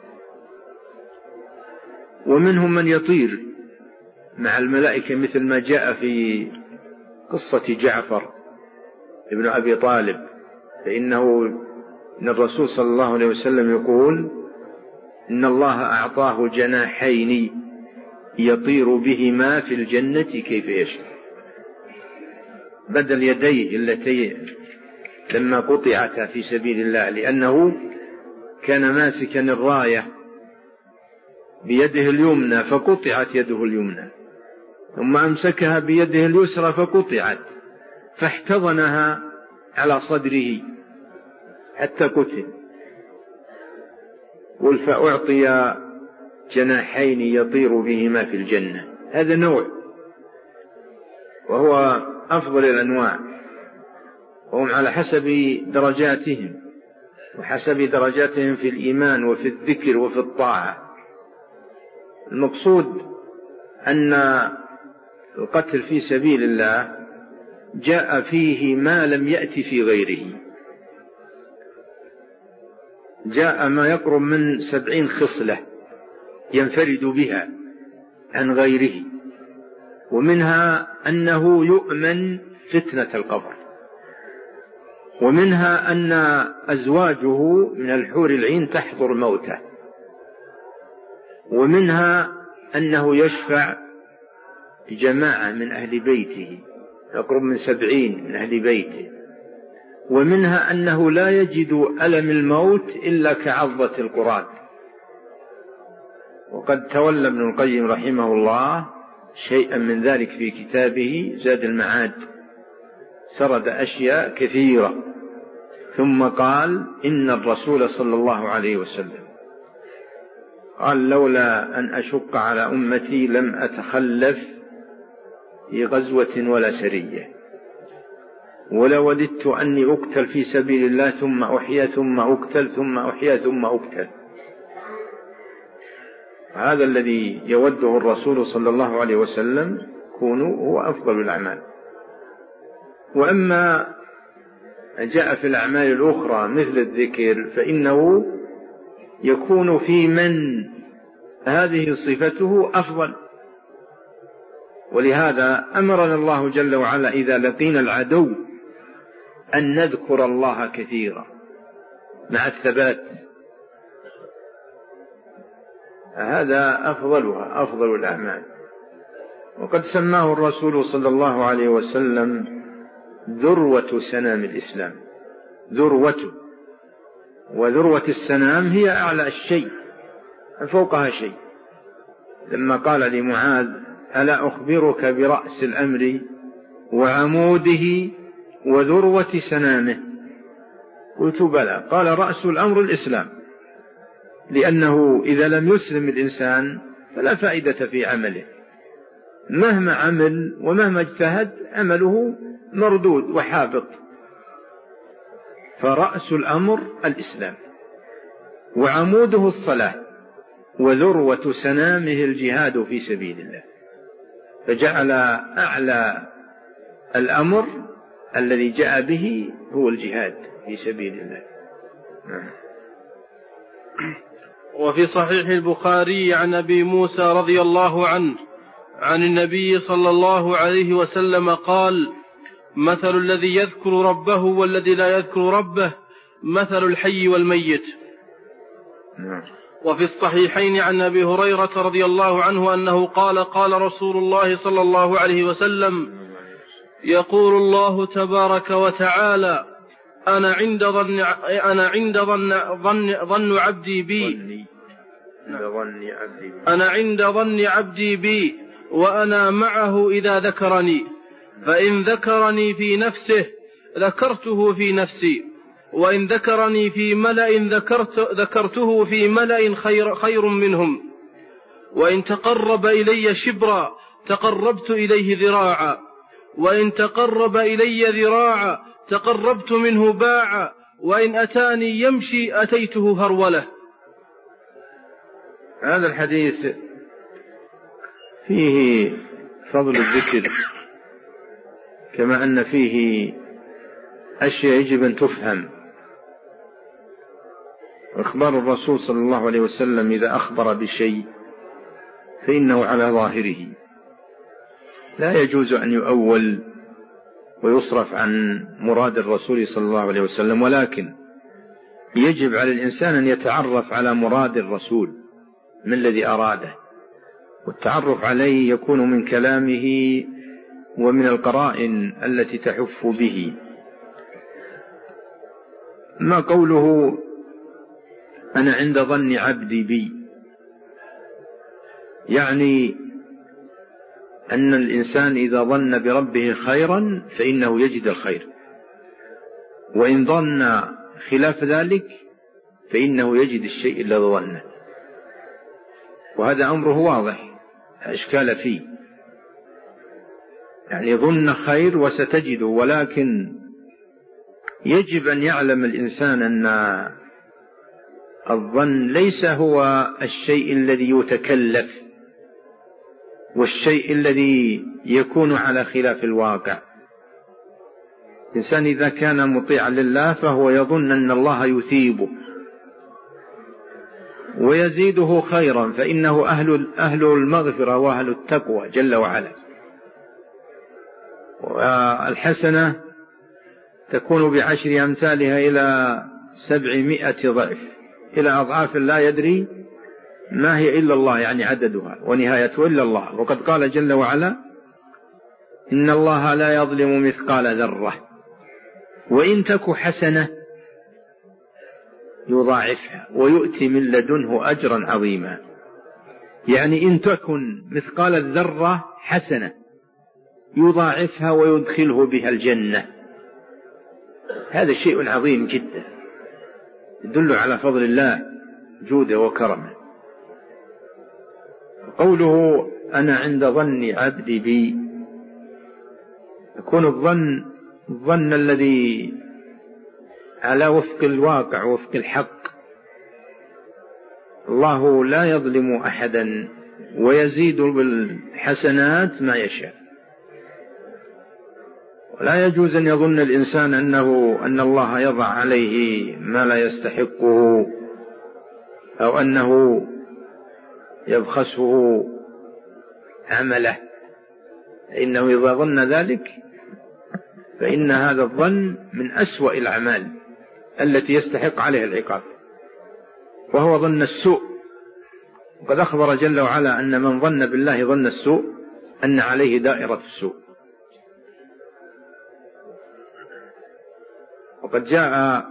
ومنهم من يطير مع الملائكة مثل ما جاء في قصة جعفر ابن أبي طالب، فإنه إن الرسول صلى الله عليه وسلم يقول إن الله أعطاه جناحين يطير بهما في الجنة كيف يشاء، بدل يديه التي لما قطعتا في سبيل الله، لأنه كان ماسكا الراية بيده اليمنى فقطعت يده اليمنى، ثم أمسكها بيده اليسرى فقطعت، فاحتضنها على صدره حتى قتل. قل فأعطي جناحين يطير بهما في الجنة، هذا نوع وهو أفضل الأنواع، وهم على حسب درجاتهم وحسب درجاتهم في الإيمان وفي الذكر وفي الطاعة. المقصود أن القتل في سبيل الله جاء فيه ما لم يأتي في غيره، جاء ما يقرب من سبعين خصلة ينفرد بها عن غيره، ومنها أنه يؤمن فتنة القبر، ومنها أن أزواجه من الحور العين تحضر موته، ومنها أنه يشفع جماعة من أهل بيته يقرب من سبعين من أهل بيته، ومنها أنه لا يجد ألم الموت إلا كعضة القراد. وقد تولى ابن القيم رحمه الله شيئا من ذلك في كتابه زاد المعاد، سرد أشياء كثيرة، ثم قال إن الرسول صلى الله عليه وسلم قال لولا أن أشق على أمتي لم أتخلف في غزوة ولا سرية، ولوددت أني أقتل في سبيل الله ثم أحيا ثم أقتل ثم أحيا ثم أقتل. هذا الذي يوده الرسول صلى الله عليه وسلم كونوا هو أفضل الأعمال. وأما جاء في الأعمال الأخرى مثل الذكر فإنه يكون في من هذه صفته أفضل، ولهذا أمرنا الله جل وعلا إذا لقينا العدو أن نذكر الله كثيرا مع الثبات، هذا أفضلها أفضل الأعمال. وقد سماه الرسول صلى الله عليه وسلم ذروة سنام الإسلام، ذروته، وذروة السنام هي أعلى الشيء فوقها شيء، لما قال لمعاذ ألا أخبرك برأس الأمر وعموده وذروة سنامه؟ قلت بلى. قال رأس الأمر الإسلام، لأنه إذا لم يسلم الإنسان فلا فائدة في عمله، مهما عمل ومهما اجتهد عمله مردود وحابط. فرأس الأمر الإسلام، وعموده الصلاة، وذروة سنامه الجهاد في سبيل الله، فجعل أعلى الأمر الذي جاء به هو الجهاد في سبيل الله. وفي صحيح البخاري عن أبي موسى رضي الله عنه عن النبي صلى الله عليه وسلم قال: مثل الذي يذكر ربه والذي لا يذكر ربه مثل الحي والميت. وفي الصحيحين عن أبي هريرة رضي الله عنه أنه قال: قال رسول الله صلى الله عليه وسلم: يقول الله تبارك وتعالى: أنا عند ظن أنا عند ظن ظن ظن عبدي بي أنا عند ظن عبدي بي وأنا معه إذا ذكرني، فإن ذكرني في نفسه ذكرته في نفسي، وإن ذكرني في ملأ ذكرت ذكرته في ملأ خير, خير منهم، وإن تقرب إلي شبرا تقربت إليه ذراعا، وإن تقرب إلي ذراعا تقربت منه باعا، وإن أتاني يمشي أتيته هرولة. هذا الحديث فيه فضل الذكر، كما أن فيه أشياء يجب أن تفهم. إخبار الرسول صلى الله عليه وسلم إذا أخبر بشيء فإنه على ظاهره، لا يجوز أن يؤول ويصرف عن مراد الرسول صلى الله عليه وسلم، ولكن يجب على الإنسان أن يتعرف على مراد الرسول من الذي أراده، والتعرف عليه يكون من كلامه ومن القرائن التي تحف به. ما قوله أنا عند ظن عبدي بي، يعني أن الإنسان إذا ظن بربه خيرا فإنه يجد الخير، وإن ظن خلاف ذلك فإنه يجد الشيء الذي ظنه، وهذا أمره واضح لا إشكال فيه. يعني ظن خير وستجده، ولكن يجب أن يعلم الإنسان أن الظن ليس هو الشيء الذي يتكلف والشيء الذي يكون على خلاف الواقع. الإنسان إذا كان مطيعا لله فهو يظن أن الله يثيبه ويزيده خيرا، فإنه أهل, أهل المغفرة وأهل التقوى جل وعلا. والحسنة تكون بعشر أمثالها إلى سبعمائة ضعف، إلى أضعاف لا يدري ما هي إلا الله، يعني عددها ونهايته إلا الله. وقد قال جل وعلا إن الله لا يظلم مثقال ذرة وإن تك حسنة يضاعفها ويؤتي من لدنه أجرا عظيما. يعني إن تكن مثقال الذرة حسنة يضاعفها ويدخله بها الجنة، هذا شيء عظيم جدا يدل على فضل الله جوده وكرمه. قوله أنا عند ظن عبدي بي، يكون الظن الظن الذي على وفق الواقع وفق الحق. الله لا يظلم أحدا ويزيد بالحسنات ما يشاء، ولا يجوز أن يظن الإنسان أنه أن الله يضع عليه ما لا يستحقه أو أنه يبخسه عمله، إنه إذا ظن ذلك فإن هذا الظن من أسوأ الأعمال التي يستحق عليها العقاب، وهو ظن السوء. وقد أخبر جل وعلا أن من ظن بالله ظن السوء أن عليه دائرة السوء. وقد جاء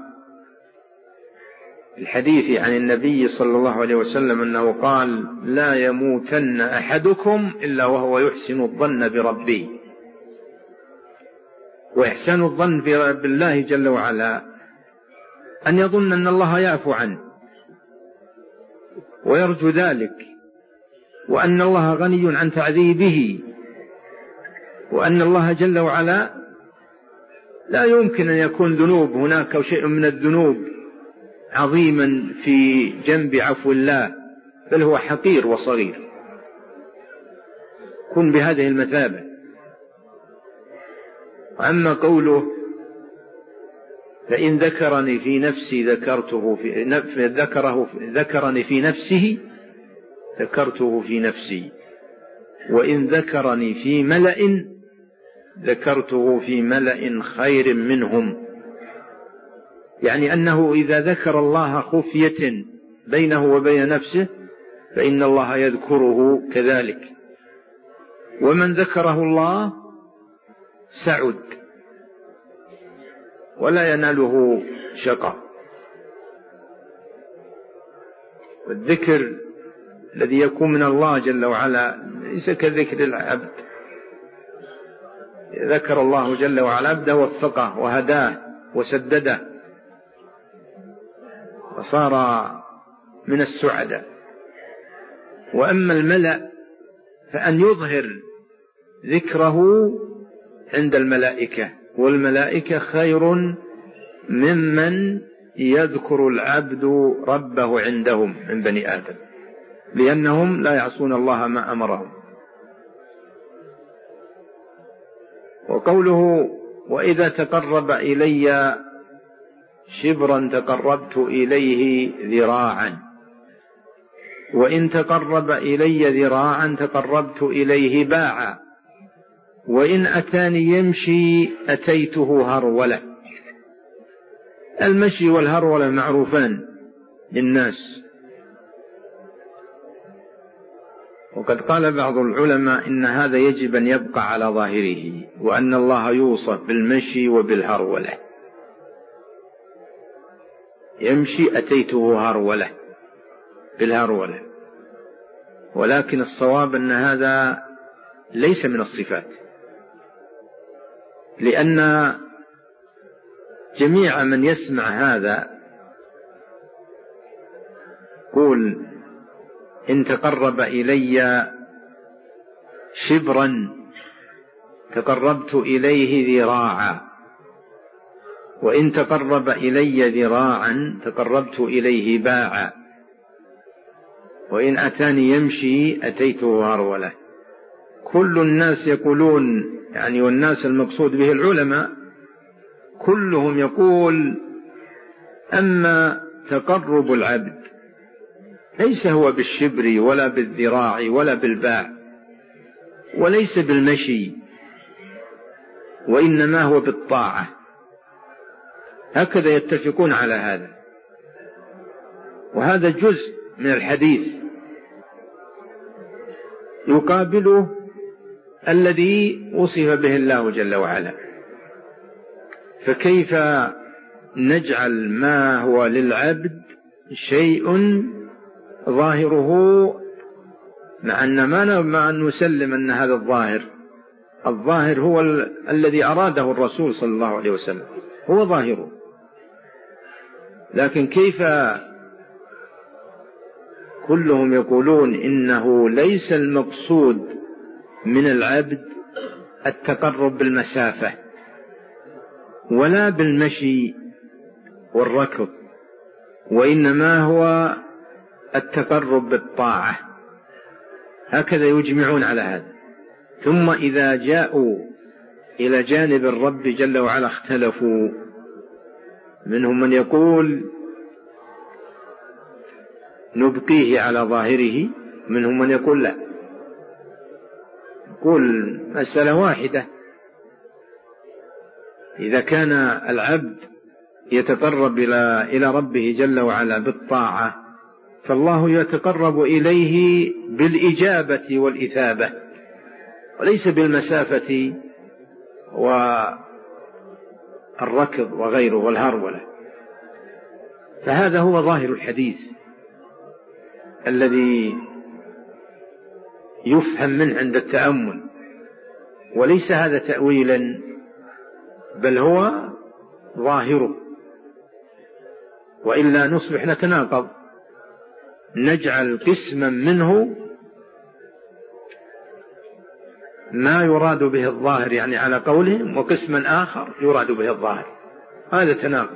الحديث عن النبي صلى الله عليه وسلم أنه قال لا يموتن أحدكم إلا وهو يحسن الظن بربه. وإحسان الظن بالله جل وعلا أن يظن أن الله يعفو عنه ويرجو ذلك، وأن الله غني عن تعذيبه، وأن الله جل وعلا لا يمكن أن يكون ذنوب هناك أو شيء من الذنوب عظيما في جنب عفو الله، بل هو حقير وصغير. كن بهذه المثابة. وأما قوله فإن ذكرني في نفسي ذكرته في ذكره ذكرني في نفسه ذكرته في نفسي، وإن ذكرني في ملأ ذكرته في ملأ خير منهم. يعني أنه إذا ذكر الله خفية بينه وبين نفسه فإن الله يذكره كذلك، ومن ذكره الله سعد ولا يناله شقاء. والذكر الذي يكون من الله جل وعلا ليس كذكر العبد. ذكر الله جل وعلا عبده وفقه وهداه وسدده وصار من السعداء. وأما الملأ فأن يظهر ذكره عند الملائكة، والملائكة خير ممن يذكر العبد ربه عندهم من بني آدم، لأنهم لا يعصون الله ما أمرهم. وقوله وإذا تقرب إلي شبرا تقربت إليه ذراعا، وإن تقرب إلي ذراعا تقربت إليه باعا، وإن أتاني يمشي أتيته هرولة. المشي والهرولة معروفان للناس. وقد قال بعض العلماء إن هذا يجب أن يبقى على ظاهره، وأن الله يوصف بالمشي وبالهرولة. يمشي أتيته هرولة بالهرولة، ولكن الصواب أن هذا ليس من الصفات، لأن جميع من يسمع هذا قول إن تقرب إلي شبرا تقربت إليه ذراعا، وإن تقرب إلي ذراعا تقربت إليه باعا، وإن أتاني يمشي أتيته هرولة. كل الناس يقولون يعني، والناس المقصود به العلماء كلهم يقول أما تقرب العبد ليس هو بالشبر ولا بالذراع ولا بالباع وليس بالمشي، وإنما هو بالطاعة. هكذا يتفقون على هذا، وهذا جزء من الحديث يقابله الذي وصف به الله جل وعلا. فكيف نجعل ما هو للعبد شيء ظاهره، مع أن ما أن نسلم أن هذا الظاهر الظاهر هو ال... الذي أراده الرسول صلى الله عليه وسلم، هو ظاهره، لكن كيف كلهم يقولون إنه ليس المقصود من العبد التقرب بالمسافة ولا بالمشي والركض، وإنما هو التقرب بالطاعة. هكذا يجمعون على هذا. ثم إذا جاءوا إلى جانب الرب جل وعلا اختلفوا، منهم من يقول نبقيه على ظاهره، منهم من يقول لا، يقول مسألة واحدة، إذا كان العبد يتقرب إلى إلى ربه جل وعلا بالطاعة فالله يتقرب إليه بالإجابة والإثابة، وليس بالمسافة والركض وغيره والهرولة. فهذا هو ظاهر الحديث الذي يفهم منه عند التأمل، وليس هذا تأويلا بل هو ظاهره، وإلا نصبح نتناقض، نجعل قسما منه ما يراد به الظاهر يعني على قولهم، وقسما آخر يراد به الظاهر، هذا تناقض.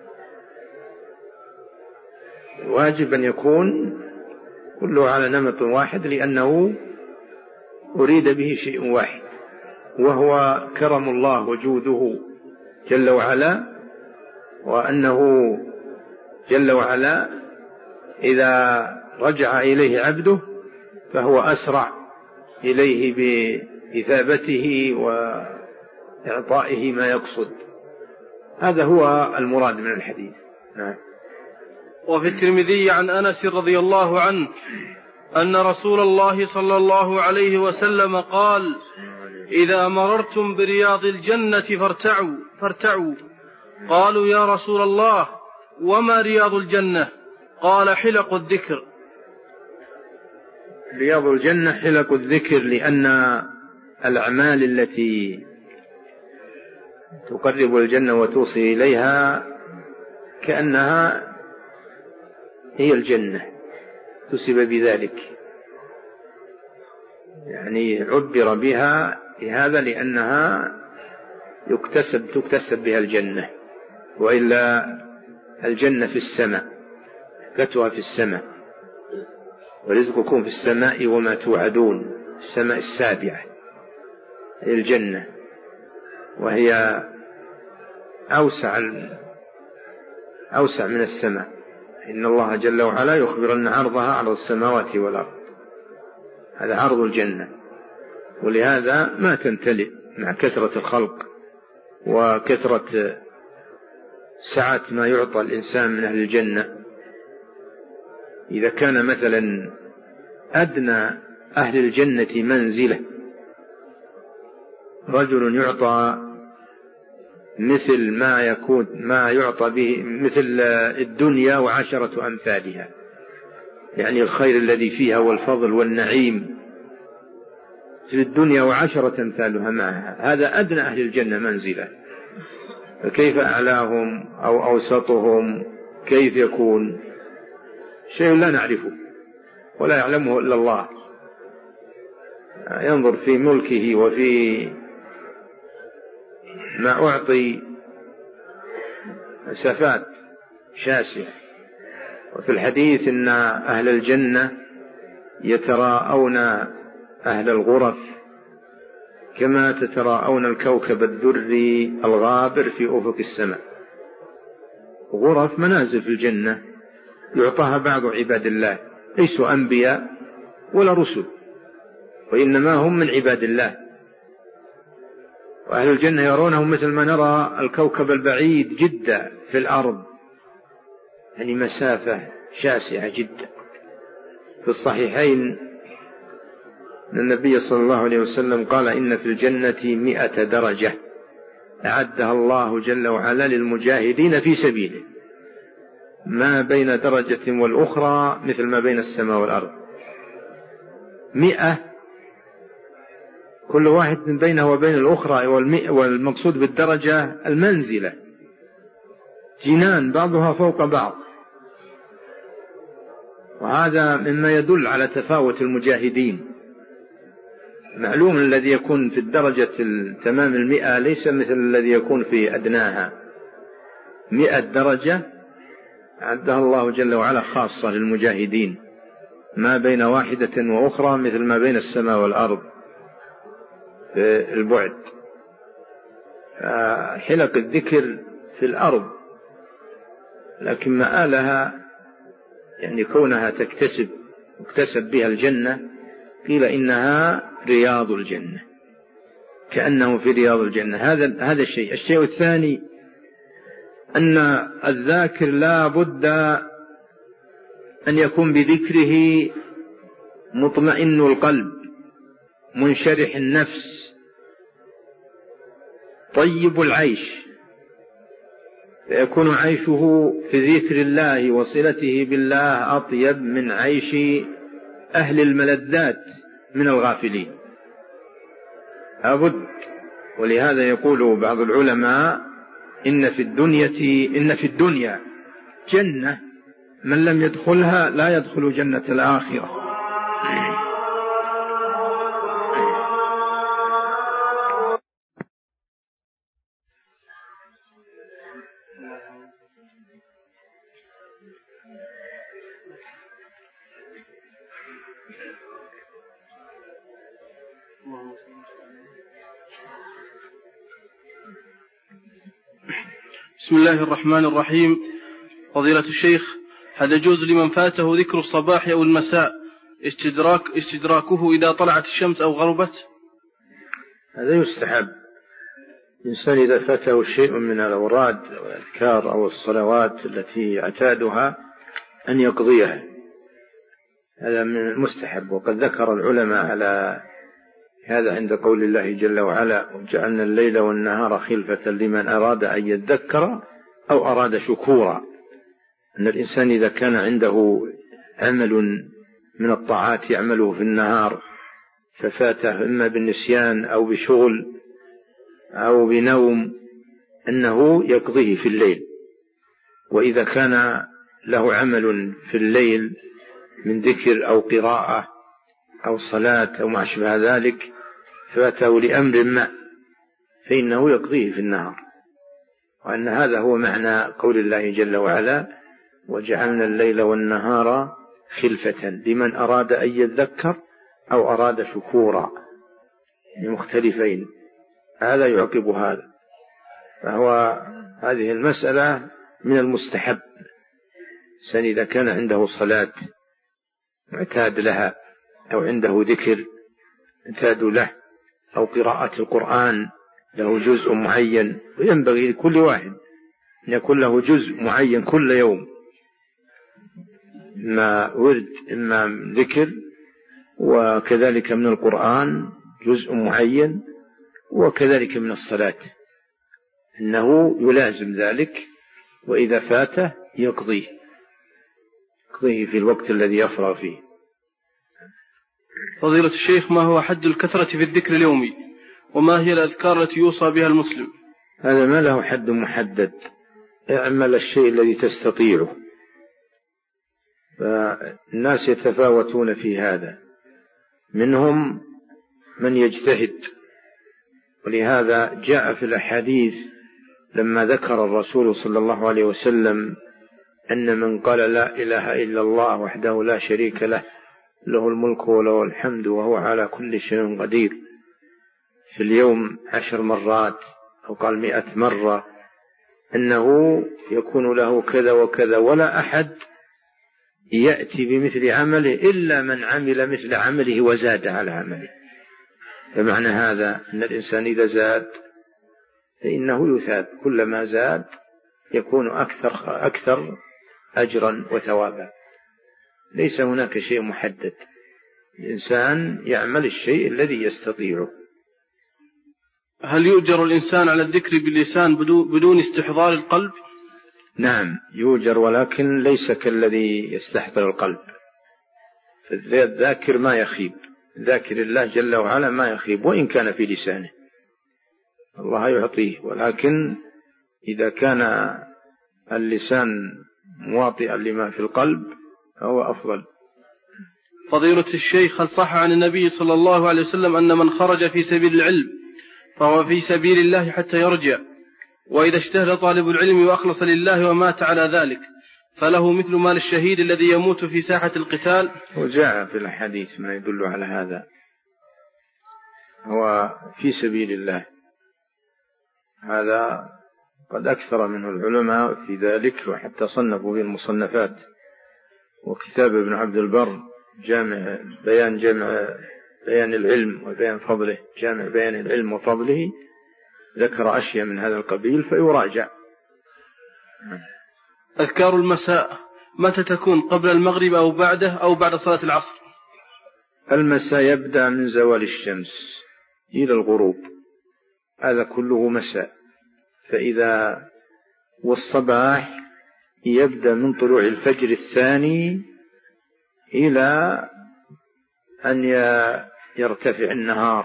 واجب أن يكون كله على نمط واحد، لأنه أريد به شيء واحد، وهو كرم الله وجوده جل وعلا، وأنه جل وعلا إذا رجع إليه عبده فهو أسرع إليه بإثابته وإعطائه ما يقصد. هذا هو المراد من الحديث. نعم. وفي الترمذي عن أنس رضي الله عنه أن رسول الله صلى الله عليه وسلم قال: إذا مررتم برياض الجنة فارتعوا فارتعوا قالوا يا رسول الله وما رياض الجنة؟ قال: حلق الذكر. رياض الجنة حلق الذكر، لأن الأعمال التي تقرب الجنة وتوصي إليها كأنها هي الجنة، تسب بذلك، يعني عبر بها بهذا لأنها يكتسب تكتسب بها الجنة، وإلا الجنة في السماء، كتها في السماء، ورزقكم في السماء وما توعدون، السماء السابعة هي الجنة، وهي أوسع أوسع من السماء. إن الله جل وعلا يخبر أن عرضها على السماوات والأرض، هذا عرض الجنة، ولهذا ما تمتلئ مع كثرة الخلق وكثرة سعة ما يعطى الإنسان من أهل الجنة. إذا كان مثلا أدنى أهل الجنة منزلة رجل يعطى مثل ما يكون ما يعطى به مثل الدنيا وعشرة أمثالها، يعني الخير الذي فيها والفضل والنعيم مثل الدنيا وعشرة أمثالها معها. هذا أدنى أهل الجنة منزلة، فكيف أعلاهم أو أوسطهم كيف يكون؟ شيء لا نعرفه ولا يعلمه إلا الله، ينظر في ملكه وفي ما أعطي مسافات شاسعة. وفي الحديث إن أهل الجنة يتراءون أهل الغرف كما تتراءون الكوكب الدري الغابر في أفق السماء. غرف منازل في الجنة يعطاها بعض عباد الله، ليسوا أنبياء ولا رسل، وإنما هم من عباد الله. وأهل الجنة يرونهم مثل ما نرى الكوكب البعيد جدا في الأرض، يعني مسافة شاسعة جدا. في الصحيحين أن النبي صلى الله عليه وسلم قال إن في الجنة مئة درجة أعدها الله جل وعلا للمجاهدين في سبيله، ما بين درجة والأخرى مثل ما بين السماء والأرض. مئة، كل واحد من بينه وبين الأخرى، والمقصود بالدرجة المنزلة، جنان بعضها فوق بعض. وهذا مما يدل على تفاوت المجاهدين. معلوم الذي يكون في الدرجة تمام المئة ليس مثل الذي يكون في أدناها. مئة درجة أعدها الله جل وعلا خاصة للمجاهدين، ما بين واحدة وأخرى مثل ما بين السماء والأرض في البعد. حلق الذكر في الأرض، لكن مآلها يعني كونها تكتسب مكتسب بها الجنة، قيل إنها رياض الجنة، كأنه في رياض الجنة. هذا هذا الشيء. الشيء الثاني أن الذاكر لا بد أن يكون بذكره مطمئن القلب منشرح النفس طيب العيش، فيكون عيشه في ذكر الله وصلته بالله أطيب من عيش أهل الملذات من الغافلين. لابد. ولهذا يقول بعض العلماء إن في الدنيا إن في الدنيا جنة من لم يدخلها لا يدخل جنة الآخرة. بسم الله الرحمن الرحيم. فضيلة الشيخ، هل يجوز لمن فاته ذكر الصباح أو المساء استدراك استدراكه إذا طلعت الشمس أو غربت؟ هذا يستحب. الإنسان إذا فاته شيء من الأوراد والأذكار أو الصلوات التي اعتادها أن يقضيها، هذا من المستحب. وقد ذكر العلماء على هذا عند قول الله جل وعلا: وجعلنا الليل والنهار خلفة لمن أراد أن يذكر أو أراد شكورا. أن الإنسان إذا كان عنده عمل من الطاعات يعمله في النهار ففاته إما بالنسيان أو بشغل أو بنوم، أنه يقضيه في الليل. وإذا كان له عمل في الليل من ذكر أو قراءة أو صلاة أو ما أشبه ذلك فاته لأمر ما فإنه يقضيه في النهار. وأن هذا هو معنى قول الله جل وعلا: وجعلنا الليل والنهار خلفة لمن أراد أن يذكر أو أراد شكورا، مختلفين، هذا يعقب هذا. فهو هذه المسألة من المستحب. سن إذا كان عنده صلاة معتاد لها أو عنده ذكر معتاد له أو قراءة القرآن له جزء معين، وينبغي لكل واحد أن يكون له جزء معين كل يوم، إما ورد إما ذكر، وكذلك من القرآن جزء معين، وكذلك من الصلاة. إنه يلازم ذلك، وإذا فاته يقضيه يقضيه في الوقت الذي يفرغ فيه. فضيلة الشيخ، ما هو حد الكثرة في الذكر اليومي؟ وما هي الأذكار التي يوصى بها المسلم؟ هذا ما له حد محدد، اعمل الشيء الذي تستطيعه، فالناس يتفاوتون في هذا، منهم من يجتهد، ولهذا جاء في الأحاديث لما ذكر الرسول صلى الله عليه وسلم أن من قال لا إله إلا الله وحده لا شريك له له الملك وله الحمد وهو على كل شيء قدير في اليوم عشر مرات أو قال مئة مرة، أنه يكون له كذا وكذا، ولا أحد يأتي بمثل عمله إلا من عمل مثل عمله وزاد على عمله. فمعنى هذا أن الإنسان إذا زاد فإنه يثاب، كلما زاد يكون أكثر, أكثر أجرا وثوابا. ليس هناك شيء محدد، الإنسان يعمل الشيء الذي يستطيعه. هل يؤجر الإنسان على الذكر باللسان بدون استحضار القلب؟ نعم يؤجر، ولكن ليس كالذي يستحضر القلب. فالذاكر ما يخيب، ذاكر الله جل وعلا ما يخيب وإن كان في لسانه، الله يعطيه، ولكن إذا كان اللسان مواطئا لما في القلب هو أفضل. فضيلة الشيخ، هل صح عن النبي صلى الله عليه وسلم أن من خرج في سبيل العلم فهو في سبيل الله حتى يرجع، وإذا اجتهد طالب العلم وأخلص لله ومات على ذلك فله مثل مال الشهيد الذي يموت في ساحة القتال؟ وجاء في الحديث ما يدل على هذا، هو في سبيل الله، هذا قد أكثر منه العلماء في ذلك، وحتى صنفوا به المصنفات. وكتاب ابن عبد البر جامع بيان جامع بيان العلم وبيان فضله، جامع بيان العلم وفضله، ذكر أشياء من هذا القبيل فيراجع. أذكار المساء متى تكون؟ قبل المغرب أو بعده أو بعد صلاة العصر؟ المساء يبدأ من زوال الشمس إلى الغروب، هذا كله مساء. فإذا والصباح يبدأ من طلوع الفجر الثاني إلى أن يرتفع النهار،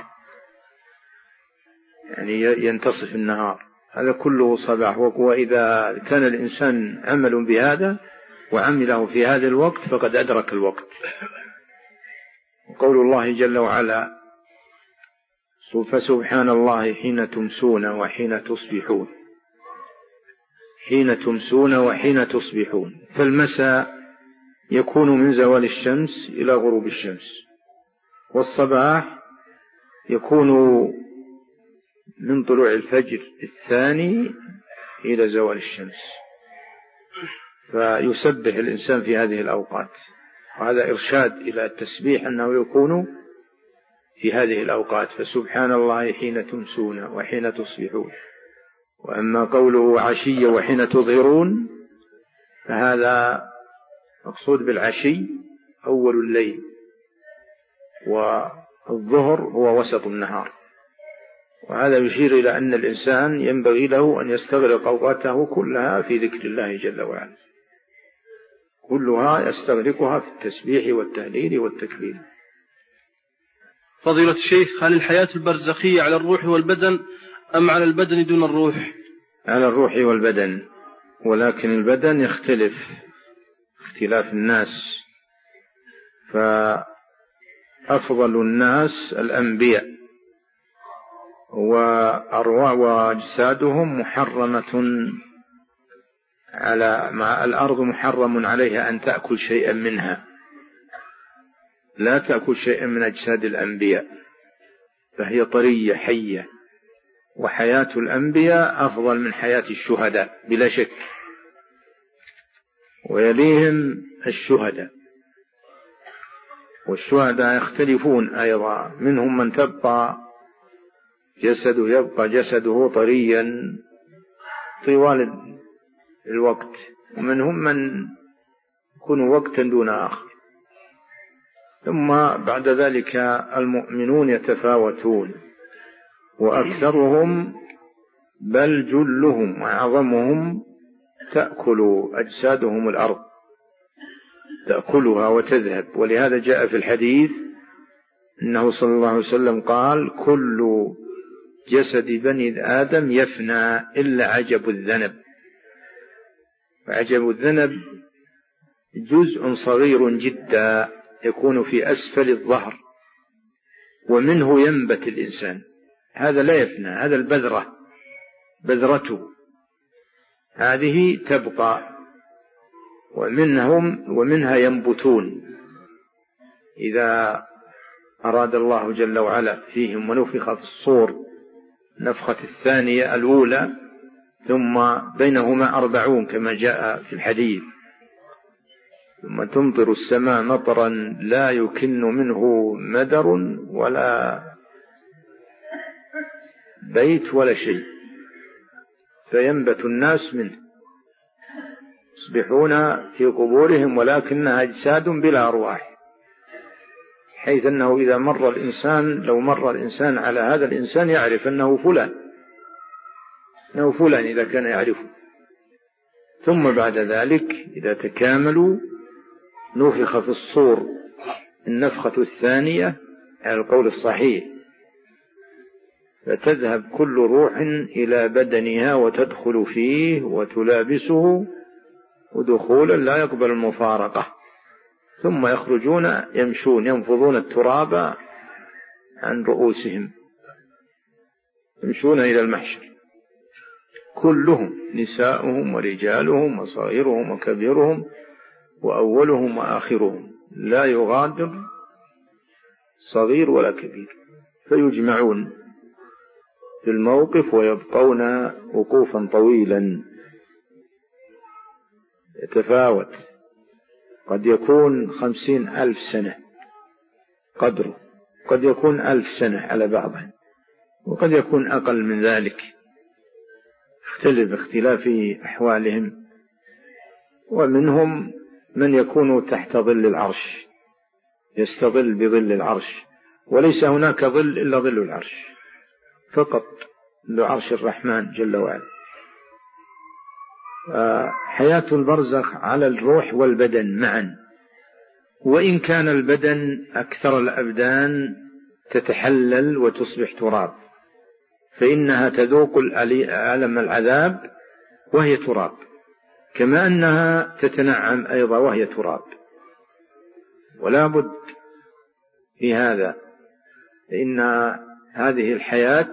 يعني ينتصف النهار، هذا كله صباح. وإذا كان الإنسان عمل بهذا وعمله في هذا الوقت فقد أدرك الوقت. وقول الله جل وعلا فسبحان الله حين تمسون وحين تصبحون، حين تمسون وحين تصبحون، فالمساء يكون من زوال الشمس إلى غروب الشمس، والصباح يكون من طلوع الفجر الثاني إلى زوال الشمس. فيسبح الإنسان في هذه الأوقات، وهذا إرشاد إلى التسبيح أنه يكون في هذه الأوقات، فسبحان الله حين تمسون وحين تصبحون. وأما قوله عشي وحين تظهرون فهذا مقصود بالعشي أول الليل، والظهر هو وسط النهار، وهذا يشير إلى أن الإنسان ينبغي له أن يستغرق أوقاته كلها في ذكر الله جل وعلا، كلها يستغرقها في التسبيح والتهليل والتكبير. فضيلة الشيخ، هل الحياة البرزخية على الروح والبدن أم على البدن دون الروح؟ على الروح والبدن، ولكن البدن يختلف اختلاف الناس، فأفضل الناس الأنبياء، وأرواح وأجسادهم محرمة على مع الأرض، محرم عليها أن تأكل شيئا منها، لا تأكل شيئا من أجساد الأنبياء، فهي طرية حية. وحياة الأنبياء أفضل من حياة الشهداء بلا شك، ويليهم الشهداء، والشهداء يختلفون أيضا، منهم من تبقى جسده يبقى جسده طريا طوال الوقت، ومنهم من يكون وقتا دون آخر. ثم بعد ذلك المؤمنون يتفاوتون، وأكثرهم بل جلهم وأعظمهم تأكل أجسادهم الأرض، تأكلها وتذهب. ولهذا جاء في الحديث أنه صلى الله عليه وسلم قال: كل جسد بني آدم يفنى إلا عجب الذنب. وعجب الذنب جزء صغير جدا يكون في أسفل الظهر، ومنه ينبت الإنسان، هذا لا يفنى، هذا البذرة بذرته هذه تبقى، ومنهم ومنها ينبتون إذا أراد الله جل وعلا فيهم ونفخ في الصور نفخة الثانية الأولى، ثم بينهما أربعون كما جاء في الحديث، ثم تمطر السماء مطرا لا يكن منه مدر ولا بيت ولا شيء، فينبت الناس منه، يصبحون في قبورهم ولكنها أجساد بلا أرواح، حيث أنه إذا مر الإنسان لو مر الإنسان على هذا الإنسان يعرف أنه فلان، أنه فلان إذا كان يعرفه. ثم بعد ذلك إذا تكاملوا نفخ في الصور النفخة الثانية على القول الصحيح، فتذهب كل روح إلى بدنها وتدخل فيه وتلابسه ودخولا لا يقبل المفارقة، ثم يخرجون يمشون ينفضون التراب عن رؤوسهم، يمشون إلى المحشر كلهم، نساؤهم ورجالهم وصغيرهم وكبيرهم وأولهم وآخرهم، لا يغادر صغير ولا كبير، فيجمعون في الموقف ويبقون وقوفا طويلا يتفاوت، قد يكون خمسين ألف سنة قدره، قد يكون ألف سنة على بعضه، وقد يكون أقل من ذلك، اختلف اختلاف أحوالهم. ومنهم من يكون تحت ظل العرش، يستظل بظل العرش، وليس هناك ظل إلا ظل العرش فقط، لعرش الرحمن جل وعلا. حياة البرزخ على الروح والبدن معا، وإن كان البدن أكثر الأبدان تتحلل وتصبح تراب، فإنها تذوق ألم العذاب وهي تراب، كما أنها تتنعم أيضا وهي تراب. ولا بد في هذا، فإن هذه الحياة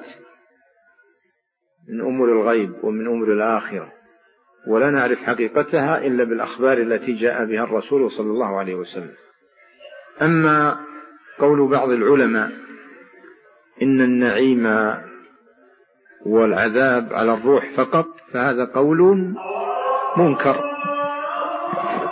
من أمور الغيب ومن أمور الآخرة، ولا نعرف حقيقتها إلا بالأخبار التي جاء بها الرسول صلى الله عليه وسلم. أما قول بعض العلماء إن النعيم والعذاب على الروح فقط، فهذا قول منكر،